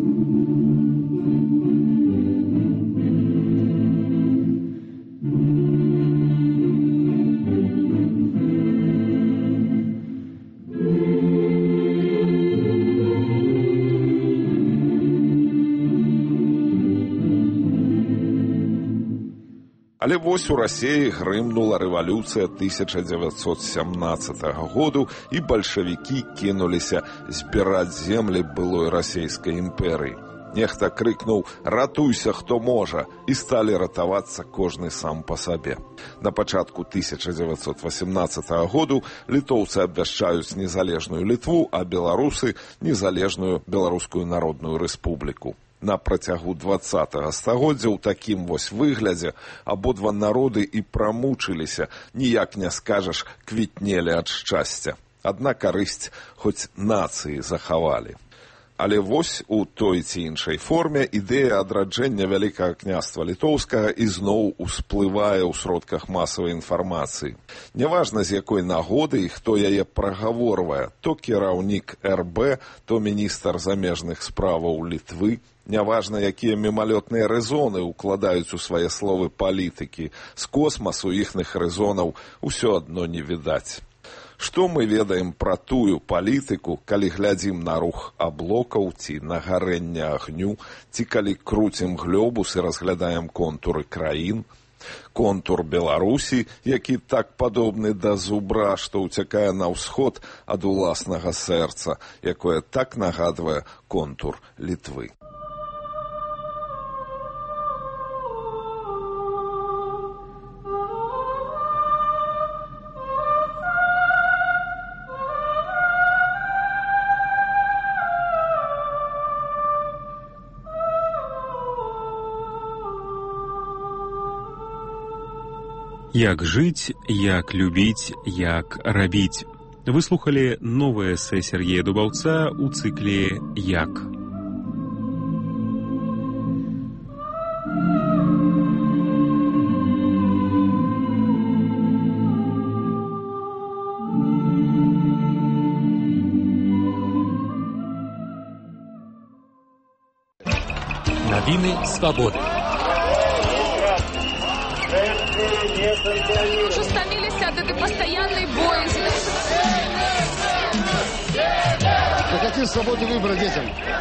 Але вось у Расіі грымнула рэвалюцыя 1917 году, і бальшавікі кінуліся збіраць землі былой расійскай імперыі. Нехта крыкнуў «Ратуйся, хто можа!» і сталі ратавацца кожны сам па сабе. На пачатку 1918 году літоўцы абвяшчаюць незалежную Літву, а беларусы – незалежную Беларускую народную рэспубліку. На працягу 20-го стагоддзя ў такім вось выглядзе абодва народы і прамучыліся, ніяк не скажаш, квітнелі ад шчасця. Адна карысць хоць нацыі захавалі. Але вось у той ці іншай форме ідэя адраджэння Вялікага княства Літоўскага ізноў усплывае ў сродках масавай інфармацыі. Няважна, з якой нагоды і хто яе прагаворвае, то кіраўнік РБ, то міністр замежных справаў Літвы, няважна, якія мімалётныя рэзоны ўкладаюць у свае словы палітыкі, з космасу іхных рэзонаў усё адно не відаць. Што мы ведаем пра тую палітыку, калі глядзім на рух аблокаў ці на гарэнне агню, ці калі круцім глёбус і разглядаем контуры краін? Контур Беларусі, які так падобны да зубра, што ўцякае на ўсход ад уласнага сэрца, якое так нагадвае контур Літвы. Як жыць, як любіць, як рабіць. Вы слухалі новае эсэ Сергея Дубаўца ў цыкле «Як». Навіны свободы. Уже стомились от этой постоянной боязни. Какие свободы выбора детям?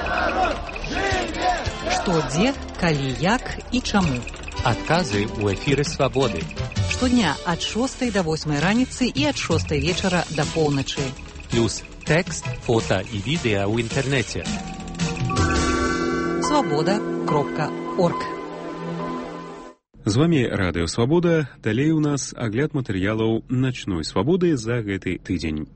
Што, дзе, калі, як і чаму. Адказы ў эфіры свабоды. Штодня ад 6 до 8 раніцы і ад 6 вечара до поўначы. Плюс тэкст, фота і відэа ў інтэрнэце. Свабода.орг. З вами Радыё Свабода. Далей у нас агляд матэрыялаў начной свабоды за гэты тыдзень.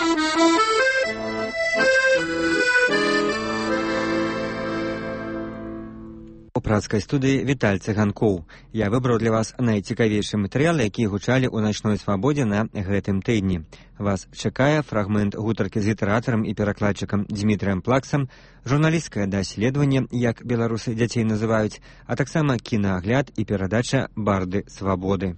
У працкай студыі Віталь Цыганкоў. Я выбраў для вас найцікавейшыя матэрыялы, якія гучалі ў начной свабодзе на гэтым тыдні. Вас чакае фрагмент гутаркі з літаратарам і перакладчыкам Дзмітрыем Плаксам, журналісцкае даследаванне, як беларусы дзяцей называюць, а таксама кінаагляд і перадача «Барды свабоды».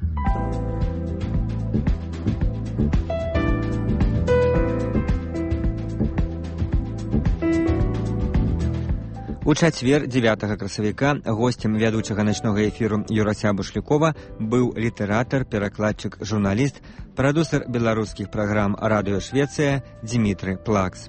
У чацвер, 9 красавіка, госцем вядучага начнога эфіру Юрася Бушлякова быў літаратар, перакладчык, журналіст, прадусер беларускіх праграм «Радыё Швецыя» Дзмітры Плакс.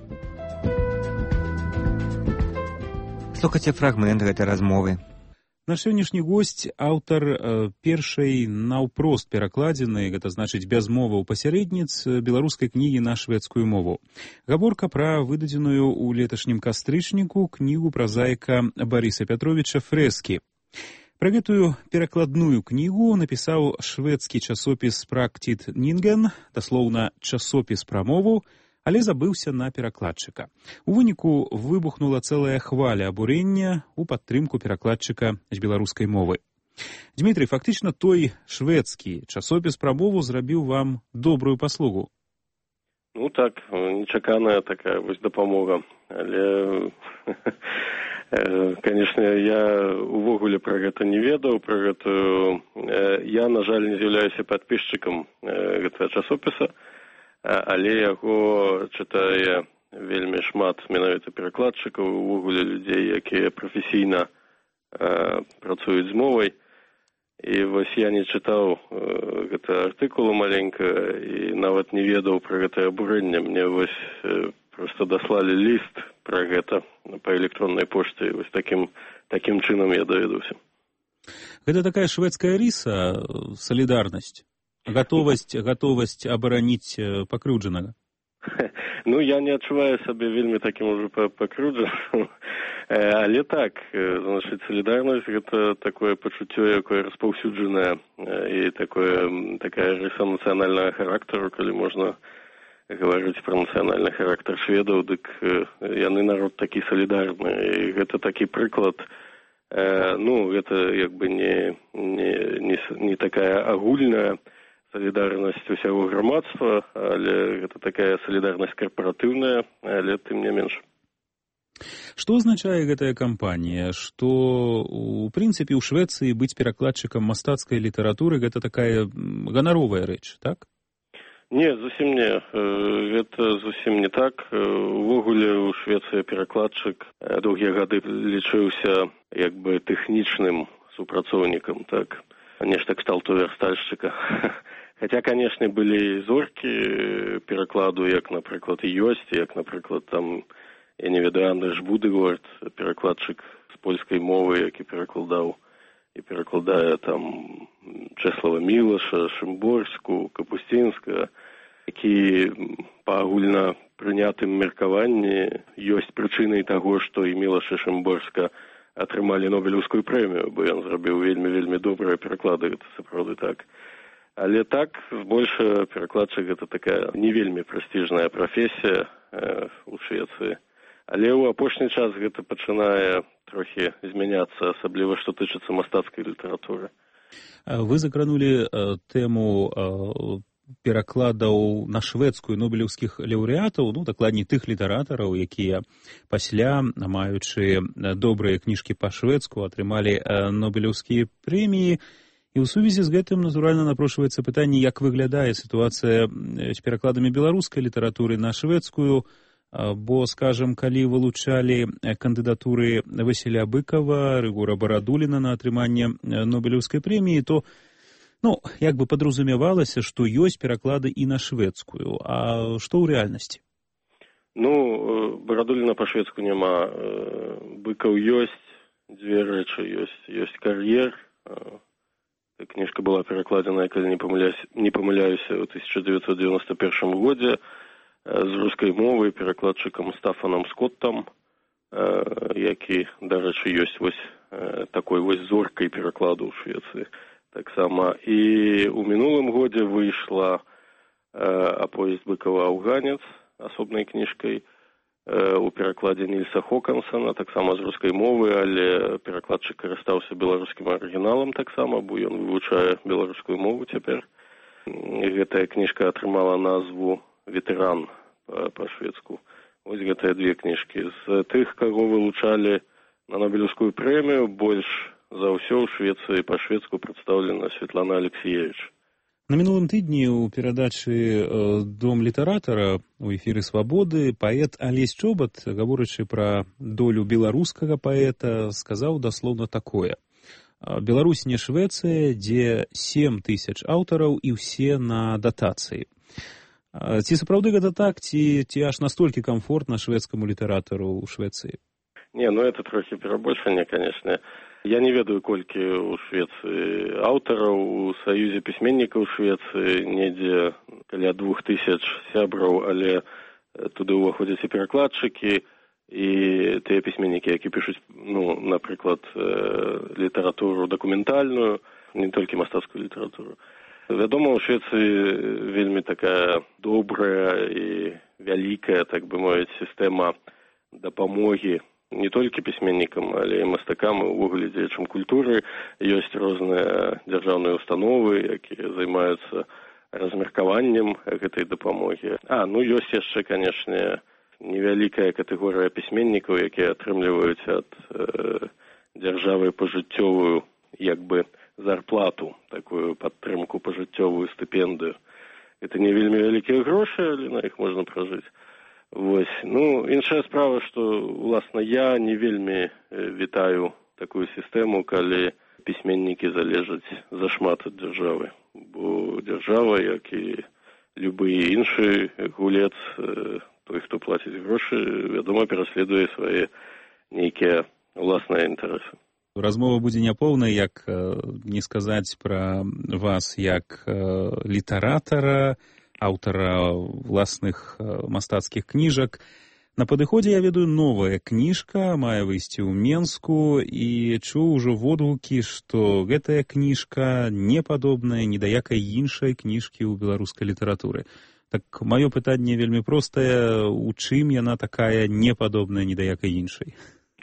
Слухайце фрагмент гэтай размовы. Наш сённяшні госць — аўтар першай наўпрост перакладзенай, гэта значыць без моваў пасярэдніц, беларускай кнігі на шведскую мову. Гаворка пра выдадзеную ў леташнім кастрычніку кнігу празаіка Барыса Пятровіча «Фрэскі». Пра гэтую перакладную кнігу напісаў шведскі часопіс «Практит Нинген», даслоўна «часопіс пра мову», але забыўся на перакладчыка. У выніку выбухнула цэлая хваля абурення ў падтрымку перакладчыка з беларускай мовы. Дмітрый, фактычна той шведскі часопіс пра мову зрабіў вам добрую паслугу. Ну так, нечаканая такая вось дапамога. Але, канешне, я увогуле пра гэта не ведаў, пра гэтую... Я, на жаль, не з'яўляюся падпісчыкам гэтага часопіса, але яго чытае вельмі шмат менавіта перакладчыкаў, увогуле людзей, якія прафесійна працуюць з мовай. І вось я не чытаў гэта артыкулу маленька і нават не ведаў пра гэтае абурэнне. Мне вось проста даслалі ліст пра гэта па электроннай пошце, і вось такім чынам я даведаўся. Гэта такая шведская рыса, салідарнасць? Гатовасць абараніць пакрыўджанага? Ну, я не адчуваю сабе вельмі такім ужо пакрыўджаным. Але так, значыць, салідарнасць — гэта такое пачуццё, якое распаўсюджанае, і такая рыса нацыянальнага характару, калі можна гаварыць пра нацыянальны характар шведаў, дык яны народ такі салідарны. І гэта такі прыклад. Ну, гэта як бы не такая агульная солідарнасць усяго грамадства, але гэта такая солідарнасць карпаратыўная, але тым не менш. Што азначае гэтая кампанія? Што, у прынцыпе, ў Швецыі быць перакладчыкам мастацкай літаратуры — гэта такая ганаровая рэч, так? Не, зусім не. Гэта зусім не так. Увогуле ў Швецыі перакладчык доўгія гады лічыўся як бы тэхнічным супрацоўнікам, так? Нешта кшталту верстальшчыка. Хаця, канешне, былі зоркі перакладу, як, напрыклад, і ёсць, як, напрыклад, там, я не ведаю, Андрыш Будыгорд, перакладчык з польскай мовы, які перакладаў і перакладае там Чеслава Мілаша, Шымборску, Капусцінска, які па агульна прынятым меркаванні ёсць прычынай таго, што і Мілаш і Шымборска атрымалі Нобелеўскую прэмію, бо ён зрабіў вельмі добрыя пераклады, гэта сапраўды так. Але так, збольша перакладчык — гэта такая не вельмі прэстыжная прафесія ў Швецыі. Але ў апошні час гэта пачынае трохі змяняцца, асабліва што тычыцца мастацкай літаратуры. Вы закранулі тэму перакладаў на шведскую нобелеўскіх лаўрэатаў, ну, дакладней тых літаратараў, якія пасля, маючы добрыя кніжкі па-шведску, атрымалі нобелеўскія прэміі. І ў сувязі з гэтым, натуральна, напрошваецца пытанне, як выглядае сітуацыя з перакладамі беларускай літаратуры на шведскую. Бо, скажем, калі вылучалі кандыдатуры Васіля Быкова, Рыгора Барадуліна на атрыманне Нобелеўскай прэміі, то як бы падразумявалася, што ёсць пераклады і на шведскую. А што ў рэальнасці? Барадуліна па-шведску няма. Быкаў ёсць, дзве рэчы ёсць. Ёсць кар'ер. Кніжка была перакладзеная, калі не памыляюся, ў 1991 годзе з рускай мовы перакладчыкам Стафанам Скоттам, які, дарэчы, ёсць такой зоркай перакладу ў Швецыі. Таксама і ў мінулым годзе выйшла аповесць Быкова «Афганец» асобнай кніжкай у перакладзе Нільса Хокансона, таксама з рускай мовы, але перакладчык карыстаўся беларускім арыгіналам таксама, бо ён вывучае беларускую мову цяпер. Гэтая кніжка атрымала назву «Ветэран» па-шведску. Вось гэтыя две кніжкі. З тых, каго вылучалі на Нобелеўскую прэмію, больш за ўсё ў Швецыі па-шведску прадстаўлена Светлана Алексеевич. На мінулым тыдні ў перадачы «Дом літаратара» у эфіры «Свабоды» паэт Алесь Чобат, гаворачы пра долю беларускага паэта, сказаў даслоўна такое. Беларусь не Швецыя, дзе 7 000 аўтараў і ўсе на датацыі. Ці сапраўды гэта так, ці аж настолькі комфортна шведскаму літаратару ў Швецыі? Не, это трохі перабольшанне, канешне. Я не ведаю, колькі ў Швецыі аўтараў, у Саюзе пісьменнікаў Швецыі недзе каля 2000 сябраў, але туды ўваходзяць і перакладчыкі, і тыя пісьменнікі, які пішуць, напрыклад, літаратуру дакументальную, не толькі мастацкую літаратуру. Вядома, у Швецыі вельмі такая добрая і вялікая, так бы мовіць, сістэма дапамогі не толькі пісьменнікам, але і мастакам, і ўвогуле дзеячам культуры. Ёсць розныя дзяржаўныя установы, якія займаюцца размеркаваннем гэтай дапамогі. Ёсць яшчэ, канешне, невялікая катэгорыя пісьменнікаў, якія атрымліваюць ад дзяржавы пажыццёвую, зарплату, такую падтрымку пажыццёвую стыпендыю. Это не вельмі вялікія грошы, але на іх можна пражыць. Іншая справа, што, уласна, я не вельмі вітаю такую сістэму, калі пісьменнікі залежаць зашмат ад дзяржавы. Бо дзяржава, як і любы іншы гулец, той, хто плаціць грошы, вядома, пераследуе свае нейкія ўласныя інтарэсы. Размова будзе няпоўнай, як не сказаць пра вас як літаратара, аўтара ўласных мастацкіх кніжак. На падыходзе, я ведаю, новая кніжка мае выйсці ў Менску, і чуў ужо водгукі, што гэтая кніжка не падобная ні да якай іншай кніжкі ў беларускай літаратуры. Так, маё пытанне вельмі простае, у чым яна такая непадобная ні да якай іншай?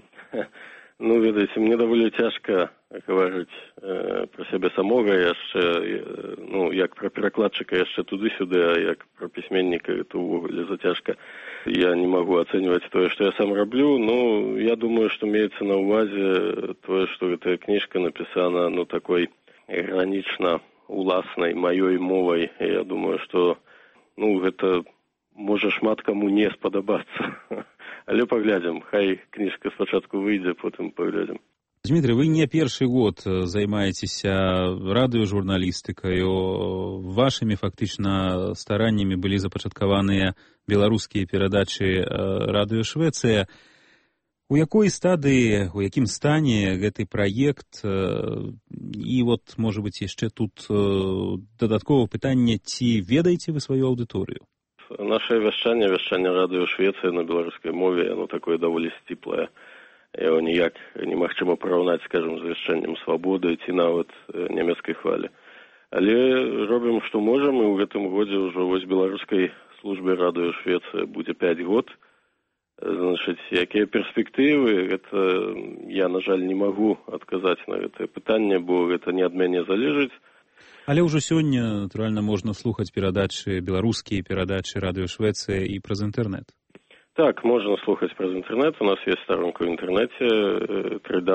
Ведаеце, мне даволі цяжка гаварыць пра сябе самога яшчэ, як пра перакладчыка яшчэ туды-сюды, а як пра пісьменніка, это ўвогуле зацяжка. Я не магу ацэньваць тое, што я сам раблю, я думаю, што меецца на ўвазе тое, што гэтая кніжка напісана, такой гранічна уласнай маёй мовай. Я думаю, што, гэта можа шмат каму не спадабацца. Але паглядзім, хай кніжка спачатку выйдзе, потым паглядзім. Дмітрый, вы не першы год займаецеся радыёжурналістыкаю. Вашымі фактычна стараннямі былі запачаткаваныя беларускія перадачы радыё Швецыя. У якой стадыі, у якім стане гэты праект? І можа быць, яшчэ тут дадаткова пытанне, ці ведаеце вы сваю аўдыторыю? Наше вяшчанне радыё Швецыі на беларускай мове, оно такое даволі сціплае. Яго ніяк немагчыма параўнаць, скажем, з вяшчаннем Свабоды ці нават нямецкай хвалі. Але робім, што можам, і ў гэтым годзе ўжо беларускай службе радыё Швецыя будзе 5 год. Значыць, якія перспектывы, гэта я, на жаль, не магу адказаць на гэтае пытанне, бо гэта не ад мяне залежыць. Але ўжо сёння, натуральна, можна слухаць перадачы, беларускія перадачы радыё Швецыя і праз інтэрнэт. Так, можна слухаць праз інтэрнэт. У нас ёсць старонка ў інтэрнэце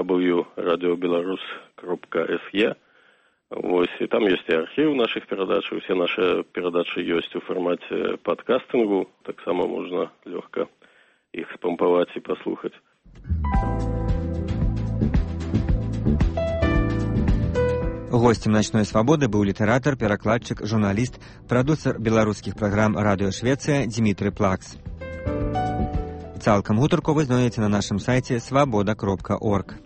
www.radiobelarus.se. І там ёсць і архіў нашых перадач. Усе нашы перадачы ёсць у фармаце падкастынгу. Таксама можна лёгка іх спампаваць і паслухаць. Гостем «Ночной свободы» быў літаратар, перакладчык, журналіст, прадуцэр беларускіх праграм «Радыё Швецыя» Дмітрый Плакс. Цалкам гутарку вы знойдзеце на нашым сайце свабода.орг.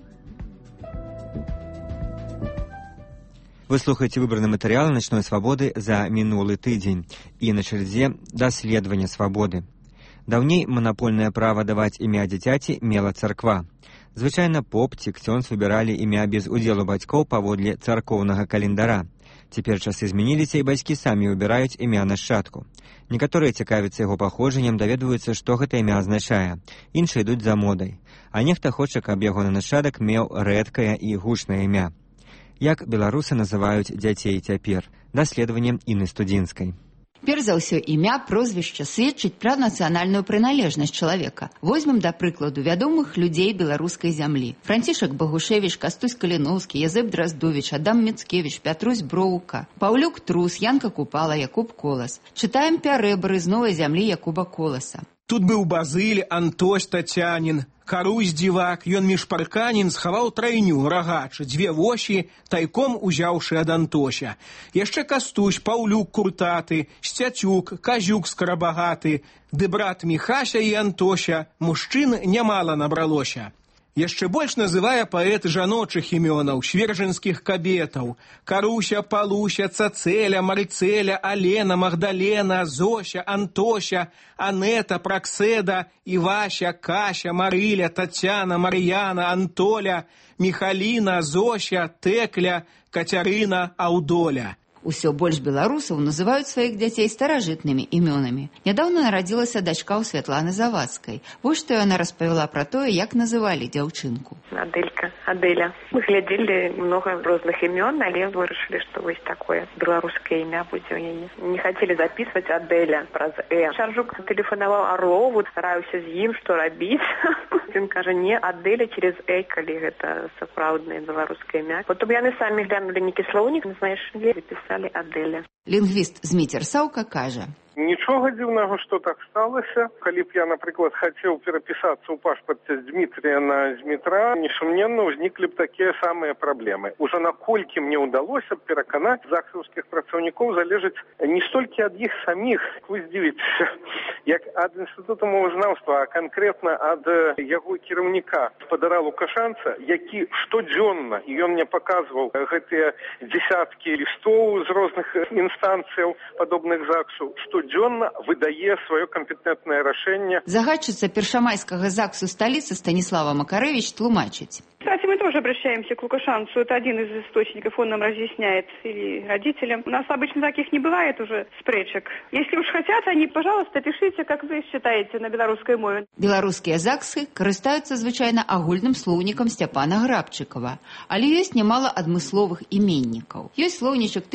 Вы слухаеце выбраны матэрыял «Ночной свободы» за мінулы тыдзень, і на чарзе даследавання свабоды. Даўней манапольнае права даваць імя дзіцяці мела царква. Звычайна поп ці ксёндз выбіралі імя без удзелу бацькоў паводле царкоўнага календара. Цяпер часы змяніліся, і бацькі самі выбіраюць імя нашчадку. Некаторыя цікавяцца яго паходжаннем, даведваюцца, што гэта імя азначае. Іншыя ідуць за модай. А нехта хоча, каб ягоны нашчадак меў рэдкае і гучнае імя. Як беларусы называюць дзяцей цяпер? Даследаваннем Інны Студзінскай. Перш за ўсё, імя, прозвішча сведчыць пра нацыянальную прыналежнасць чалавека. Возьмем, да прыкладу, вядомых людзей беларускай зямлі. Францішак Багушевіч, Кастусь Каліноўскі, Язэп Драздовіч, Адам Міцкевіч, Пятрусь Броўка, Паўлюк Трус, Янка Купала, Якуб Колас. Чытаем пярэбры з новай зямлі Якуба Коласа. Тут быў Базыль, Антось Тацянін, Карусь дзівак, ён між парканін схаваў трайню, рагач, 2 восі, тайком узяўшы ад Антося. Яшчэ Кастусь, Паўлюк Куртаты, Сцяцюк, Казюк Скарабагаты, ды брат Міхася і Антося, мужчын нямала набралося. Яшчэ больш называе паэт жаночых імёнаў, швержанскіх кабетаў. Каруся, Палуся, Цацэля, Марыцэля, Алена, Магдалена, Зося, Антося, Анета, Пракседа, Івася, Кася, Марыля, Тацяна, Мар'яна, Антоля, Міхаліна, Зося, Тэкля, Кацярына, Аўдоля. Усё больш беларусаў называюць сваіх дзяцей старажытнымі імёнамі. Нядаўна нарадзілася дачка ў Святланы Завадскай. Вось што яна распавяла пра тое, як называлі дзяўчынку. Аделька, Аделя. Мы глядзелі многа розных імён, але вырашылі, што вось такое беларускае імя будзе ў яе. Не хацелі запісваць Аделя праз «э». Шаржук тэлефанаваў Орлову, стараюся з ім, што рабіць. Ён кажа, не, Аделя через «э», калі гэта сапраўднае беларускае імя. Потым яны самі глянулі нейкі слоўнік, знайшлі, запісалі Аделя. Лінгвіст Зміцер Саўка кажа: Нічога дзіўнага, што так сталася. Калі б я, напрыклад, хацеў перапісацца ў пашпарце з Дмітрия на Змітра, несумненна, ўзніклі б такія самыя праблемы. Ужо наколькі мне ўдалося б пераканаць захсаўскіх працаўнікоў залежыць не столькі ад іх саміх, вы здзівіцеся, як ад Інстытута мовазнаўства, а канкрэтна ад яго кіраўніка, спадара Лукашанца, які штодзённа, і ён мне паказваў гэтыя дзесяткі лістоў з розных інстанцыяў, падобных ЗАГСу, штодзённа выдае сваё кампетэнтнае рашэнне. Загадчыца першамайскага ЗАГСу сталіцы Станислава Макарэвич тлумачыць. Кстати, мы тоже обращаемся к Лукашанцу. Это один из источников. Он нам разъясняет, или родителям. У нас обычно таких не бывает уже спрэчак. Если уж хотят они, пожалуйста, пишите, как вы считаете, на беларускай мове. Беларускія ЗАГСы карыстаюцца звычайна агульным слоўнікам Сцяпана Грабчыкова. Але ёсць нямала адмысловых іменнікаў. Ёсць слоўнічак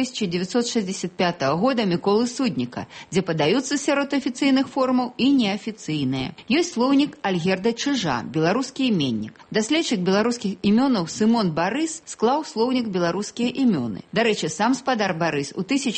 1965 года Міколы Судніка, дзе падаюцца сярод афіцыйных формаў і неафіцыйныя. Ёсць слоўнік Альгерда Чыжа, беларускі іменнік. Даследчык беларускіх імёнаў Сымон Барыс склаў слоўнік беларускія імёны. Дарэчы, сам спадар Барыс у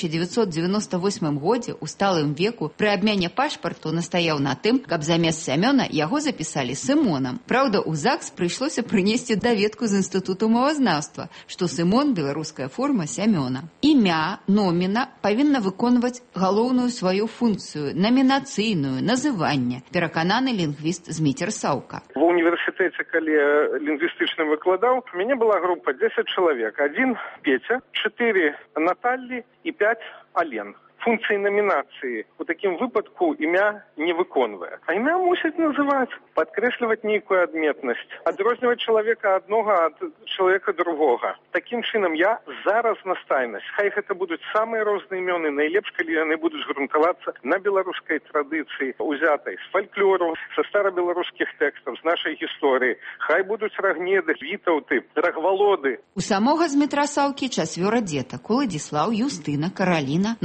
1998 годзе ў сталым веку пры абмене пашпарту настаяў на тым, каб замест Сямёна яго запісалі Сымонам. Праўда, у ЗАГС прыйшлося прынесці даведку з Інстытуту мовазнаўства, што Сымон беларуская форма Сямёна. Імя номіна павінна выконваць галоўную сваю функцыю, номінацыйную, называнне, перакананы лінгвіст Зміцер Саўка. Ва універсітэце, калі лінгвістычным выкладаў, у мяне была група 10 чалавек. 1 Петя, 4 Наталлі і 5 Ален. Функцыі намінацыі у такім выпадку імя не выконвае. А імя мусіць называць, падкрэсліваць нейкую адметнасць, адрозніваць чалавека аднога ад чалавека другога. Такім чынам я зараз настайнасць. Хай гэта будуць самыя розныя імёны, найлепш, калі яны будуць грунтавацца на беларускай традыцыі, узятай з фальклору, са старабеларускіх тэкстаў, з нашай гісторыі. Хай будуць рагнеды, вітаўты, рагвалоды. У самога Змітра Саўкі 4 дзетак: Уладзіслаў, Юстына, Караліна, ну а самага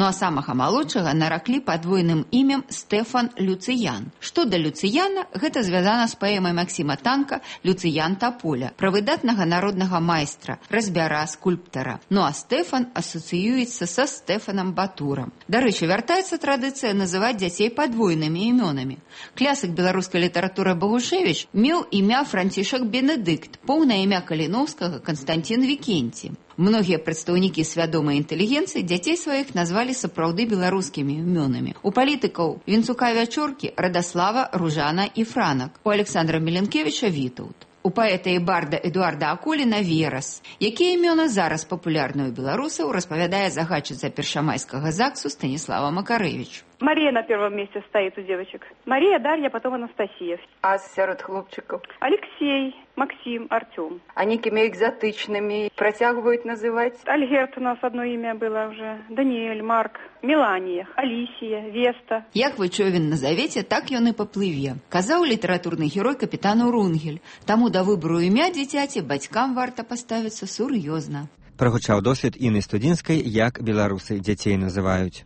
а малодшага нараклі падвойным імем Стэфан Люцыян. Што да Люцыяна, гэта звязана з паэмай Максіма Танка «Люцыян Таполя» пра выдатнага народнага майстра, разьбяра, скульптара. Ну а Стэфан асацыюецца са Стэфанам Батурам. Дарэчы, вяртаецца традыцыя называць дзяцей падвойнымі імёнамі. Класік беларускай літаратуры Багушевіч меў імя Францішак Бенедыкт, поўнае імя Каліноўскага Канстантін Вікенці. Многія прадстаўнікі свядомай інтэлігенцыі дзяцей сваіх назвалі сапраўды беларускімі імёнамі. У палітыкаў Вінцука Вячоркі, Радаслава, Ружана і Франак. У Александра Міленкевіча Вітаўт. У паэта і барда Эдуарда Акуліна Верас. Якія імёны зараз папулярныя ў беларусаў, распавядае загадчыца першамайскага ЗАГСу Станіслава Макарэвіч. Мария на первом месте стоит у девочек. Мария, Дарья, потом Анастасия. А сярод хлопчиков? Алексей, Максим, Артем. А некими экзотичными протягивают называть? Альгерт у нас одно имя было уже. Даниэль, Марк, Мелания, Алисия, Веста. Як вы човен назовете, так ён і паплыве. Казаў літаратурны герой капітану Рунгель. Таму да выбару імя дзіцяці бацькам варта паставіцца сур'ёзна. Прагучаў досвед Інны Студзінскай, як беларусы дзяцей называюць.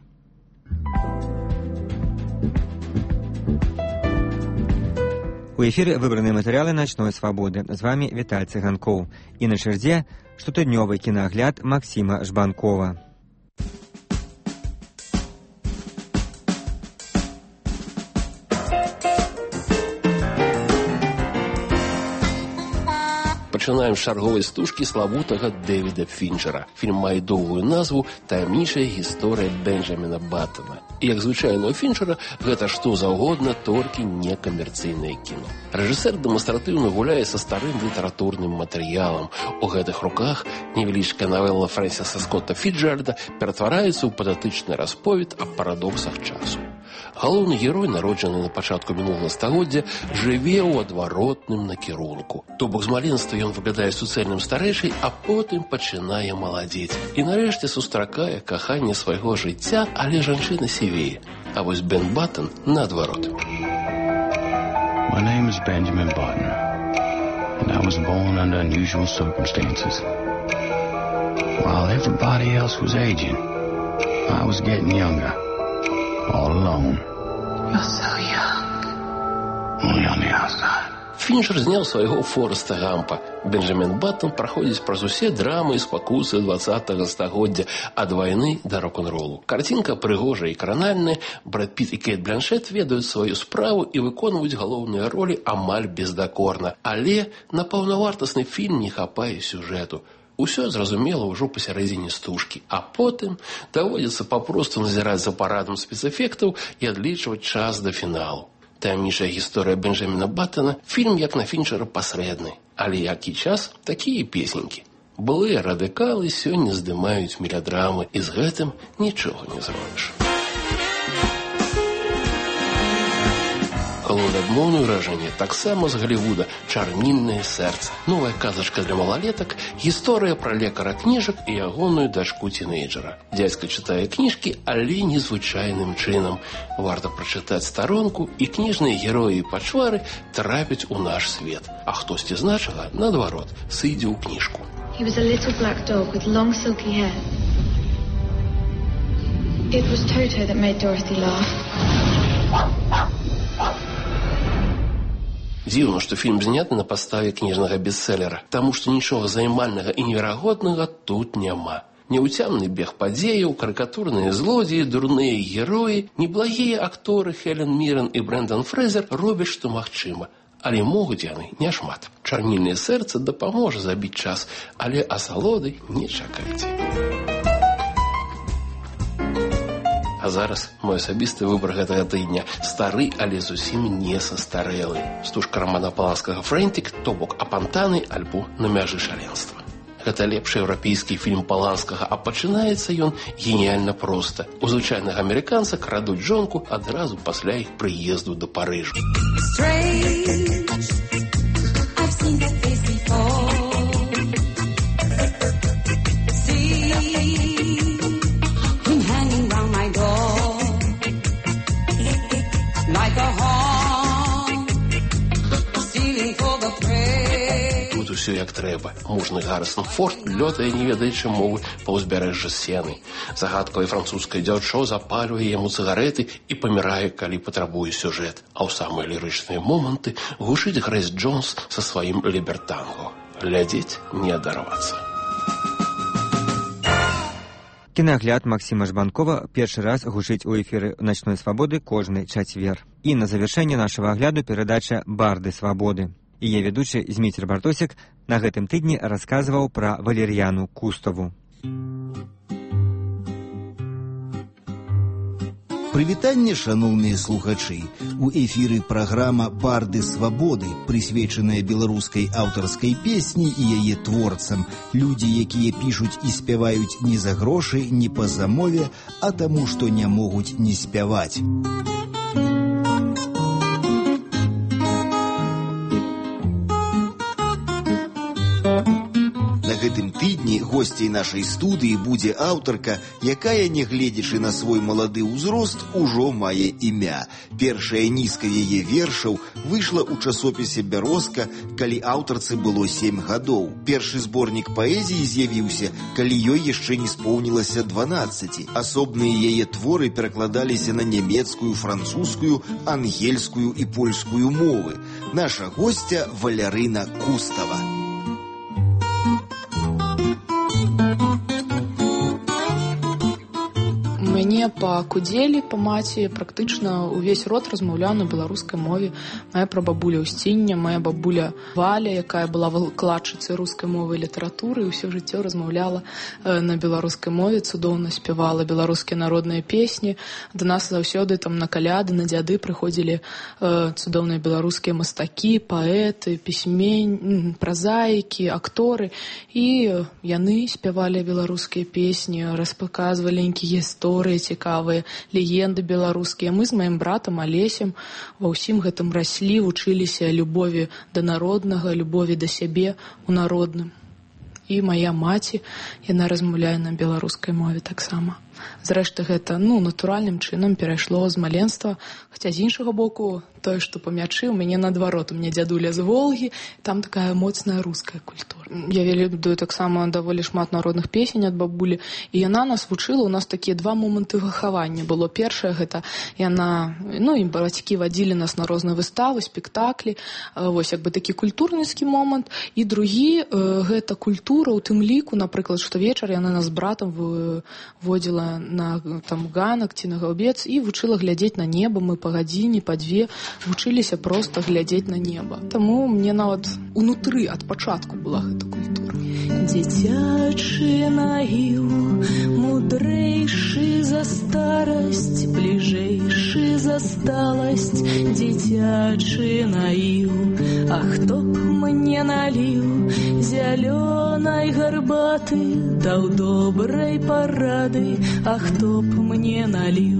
У эфіры выбраныя матэрыялы начной свабоды. З вамі Віталь Цыганкоў. І на чарзе штотыднёвы кінагляд Максіма Жбанкова. Пачынаем з чарговай стужкі славутага Дэвіда Фінчера. Фільм мае доўгую назву «Таямнічая гісторыя Бенджаміна Баттона». І, як звычайна у Фінчера, гэта што заўгодна, толькі не камерцыйнае кіно. Рэжысэр дэманстратыўна гуляе са старым літаратурным матэрыялам. У гэтых руках невялічкая навелла Фрэнсіса Скотта Фіцджеральда ператвараецца ў патэтычны расповед аб парадоксах часу. Галоўны герой, народжаны на пачатку мінулага стагоддзя, жыве ў адваротным накірунку. То бок з маленства ён выглядае суцэльным старэйшай, а потым пачынае маладзець. І нарэшце сустракае каханне свайго жыцця, але жанчына сівее. А вось Бен Баттон наадварот. My name is Benjamin Button, and I was born under unusual circumstances. While everybody else was aging, I was getting younger. All alone. You're so young. Only on the outside. Фінчер зняў свайго Фореста Гампа. Бенджамін Баттон праходзіць праз усе драмы і спакусы 20-го стагоддзя ад вайны да рок-н-ролу. Карцінка прыгожая і кранальная, Брэд Піт і Кейт Бланшет ведаюць сваю справу і выконваюць галоўныя ролі амаль бездакорна. Але на паўнавартасны фільм не хапае сюжэту. Усё зразумела ўжо пасярэдзіне стужкі, а потым даводзіцца папросту назіраць за парадам спецэфектаў і адлічваць час да фіналу. Таямнічая гісторыя Бенджаміна Баттона – фільм, як на Фінчера, пасрэдны. Але які час, такія песенькі. Былыя радыкалы сёння здымаюць меладрамы, і з гэтым нічога не зробіш. Галоўнаадмоўнае ўражанне таксама з Галівуда «Чарнільнае сэрца». Новая казачка для малалетак, гісторыя пра лекара кніжак і ягоную дачку-тінейджера. Дзядзька чытае кніжкі, але незвычайным чынам. Варта прачытаць старонку, і кніжныя героі і пачвары трапяць у наш свет. А хтосьці з нашага, наадварот, сыдзе ў кніжку. He was a little black dog with long silky hair. It was Toto that made Dorothy laugh. Дзіўна, што фільм зняты на падставе кніжнага бестселера, таму што нічога займальнага і неверагоднага тут няма. Няўцямны бег падзеяў, карыкатурныя злодзеі, дурныя героі, неблагія акторы Хелен Міррен і Брэндан Фрэзер робяць, што магчыма. Але могуць яны няшмат. «Чарнільнае сэрца» дапаможа забіць час, але асалоды не чакайце. А зараз мой асабісты выбар гэтага тыдня – стары, але зусім не састарэлы. Стужка рамана Паланскага «Фрэнтик», то бок апантаны альбо «На мяжы шаленства». Гэта лепшы еўрапейскі фільм Паланскага, а пачынаецца ён геніяльна проста. У звычайнага амерыканца крадуць жонку адразу пасля іх прыезду да Парыжа. ўсё як трэба. Мужны Гаррысон Форд лётае, не ведаючы мовы, па ўзбярэжжы сены. Загадкавае французскае дзяўчо запальвае яму цыгарэты і памірае, калі патрабуе сюжэт. А ў самыя лірычныя моманты гучыць Грэйс Джонс са сваім лібертанго. Глядзець не адарвацца. Кінагляд Максіма Жбанкова першы раз гучыць у эфіры «Начной свабоды» кожны чацвер. І на завяршэнне нашага агляду перадача «Барды свабоды». І я ведучы Зміцер Бартосік на гэтым тыдні расказваў пра Валер'яну Куставу. Прывітанне, шаноўныя слухачы. У эфіры праграма «Барды свабоды», прысвечаная беларускай аўтарскай песні і яе творцам. Людзі, якія пішуць і спяваюць не за грошы, не па замове, а таму, што не могуць не спяваць. На гэтым тыдні госцей нашай студыі будзе аўтарка, якая, нягледзячы на свой малады ўзрост, ужо мае імя. Першая нізка яе вершаў выйшла ў часопісе «Бярозка», калі аўтарцы было 7 гадоў. Першы зборнік паэзіі з'явіўся, калі ёй яшчэ не споўнілася 12. Асобныя яе творы перакладаліся на нямецкую, французскую, ангельскую і польскую мовы. Наша госця Валярына Кустава. Мяне па кудзелі, па маці, практычна ўвесь род размаўляў на беларускай мове. Мая прабабуля Устіння, мая бабуля Валя, якая была выкладчыцай рускай мовы і літаратуры, ўсё жыццё размаўляла на беларускай мове, цудоўна спявала беларускія народныя песні. Да нас заўсёды там на каляды, на дзяды прыходзілі цудоўныя беларускія мастакі, паэты, празаікі, акторы. І яны спявалі беларускія песні, распаказвалі нейкія гісторыі, цікавыя легенды беларускія. Мы з маім братам Алесем ва ўсім гэтым раслі, вучыліся любові да народнага, любові да сябе у народным. І мая маці, яна размаўляе на беларускай мове таксама. Зрэшты, гэта, натуральным чынам перайшло з маленства. Хаця з іншага боку, тое, што па мячы, у мяне наадварот, у мяне дзядуля з Волгі, там такая моцная руская культура. Я ведаю таксама даволі шмат народных песень ад бабулі, і яна нас вучыла, у нас такія два моманты выхавання было. Першае, гэта яна, і бацькі вадзілі нас на розныя выставы, спектаклі, вось, як бы такі культурніцкі момант. І другі, гэта культура, у тым ліку, напрыклад, што вечар яна нас з братам водзіла на там ганак ці на галбец і вучыла глядзець на неба. Мы па гадзіне, па дзве вучыліся проста глядзець на неба. Таму мне нават унутры ад пачатку была гэта культура. Дзіцячы наіў, мудрэйшы за старасць, бліжэйшы за сталасць. Дзіцячы наіў, а хто б мне наліў зялёнай гарбаты, даў добрай парады, а хто б мне наліў.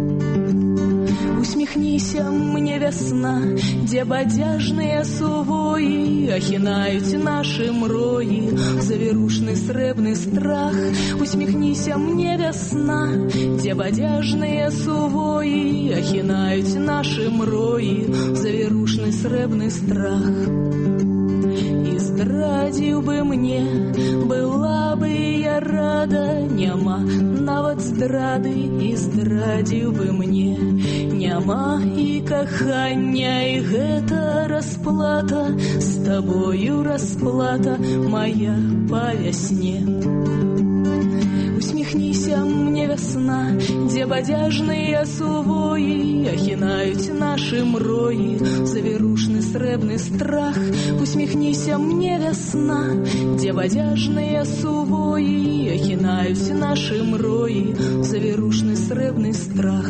Усміхніся мне, вясна, дзе бадзяжныя сувоі ахінаюць нашы мроі, завірушны срэбны страх. Усміхніся мне, вясна, дзе бадзяжныя сувоі ахінаюць нашы мроі, завірушны срэбны страх. І здрадзіў бы мне, была бы я рада, няма нават здрады, і здрадзіў бы мне. Няма і кахання, і гэта расплата, з табою расплата моя па вясне. Усміхніся мне, вясна, дзе бадзяжныя сувоі ахінаюць нашы мроі, завірушны срэбны страх. Усміхніся мне, вясна, дзе бадзяжныя сувоі ахінаюць нашы мроі, завірушны срэбны страх.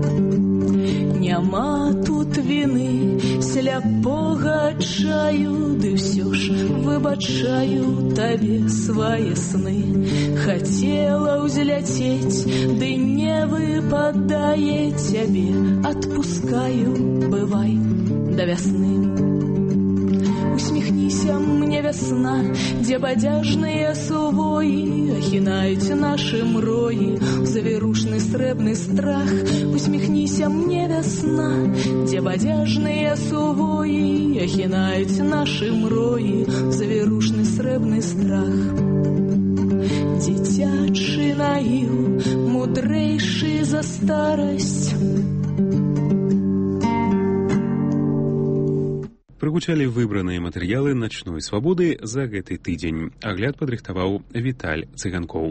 Няма тут вины, сляпога адчаю, ды ўсё ж выбачаю табе свае сны. Хацела ўзляцець, ды не выпадае цябе, адпускаю, бывай, да вясны. Усміхніся мне вясна, дзе бадзяжныя сувоі ахінаюць нашы мроі, завірушны срэбны страх. Усміхніся мне вясна, дзе бадзяжныя сувоі ахінаюць нашы мроі, завірушны срэбны страх. Дзіцячы наіў, мудрэйшы за старасць. Прагучалі выбраныя матэрыялы начной свабоды за гэты тыдзень. Агляд падрыхтаваў Віталь Цыганкоў.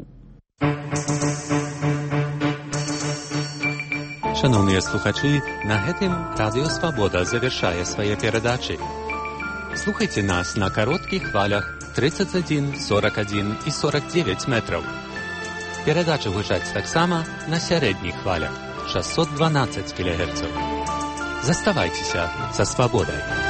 Шановныя слухачы, на гэтым Радыё Свабода завяршае свае перадачы. Слухайце нас на кароткіх хвалях 31, 41 і 49 метраў. Перадачы гучаць таксама на сярэдніх хвалях 612 кГц. Заставайцеся са свабодай.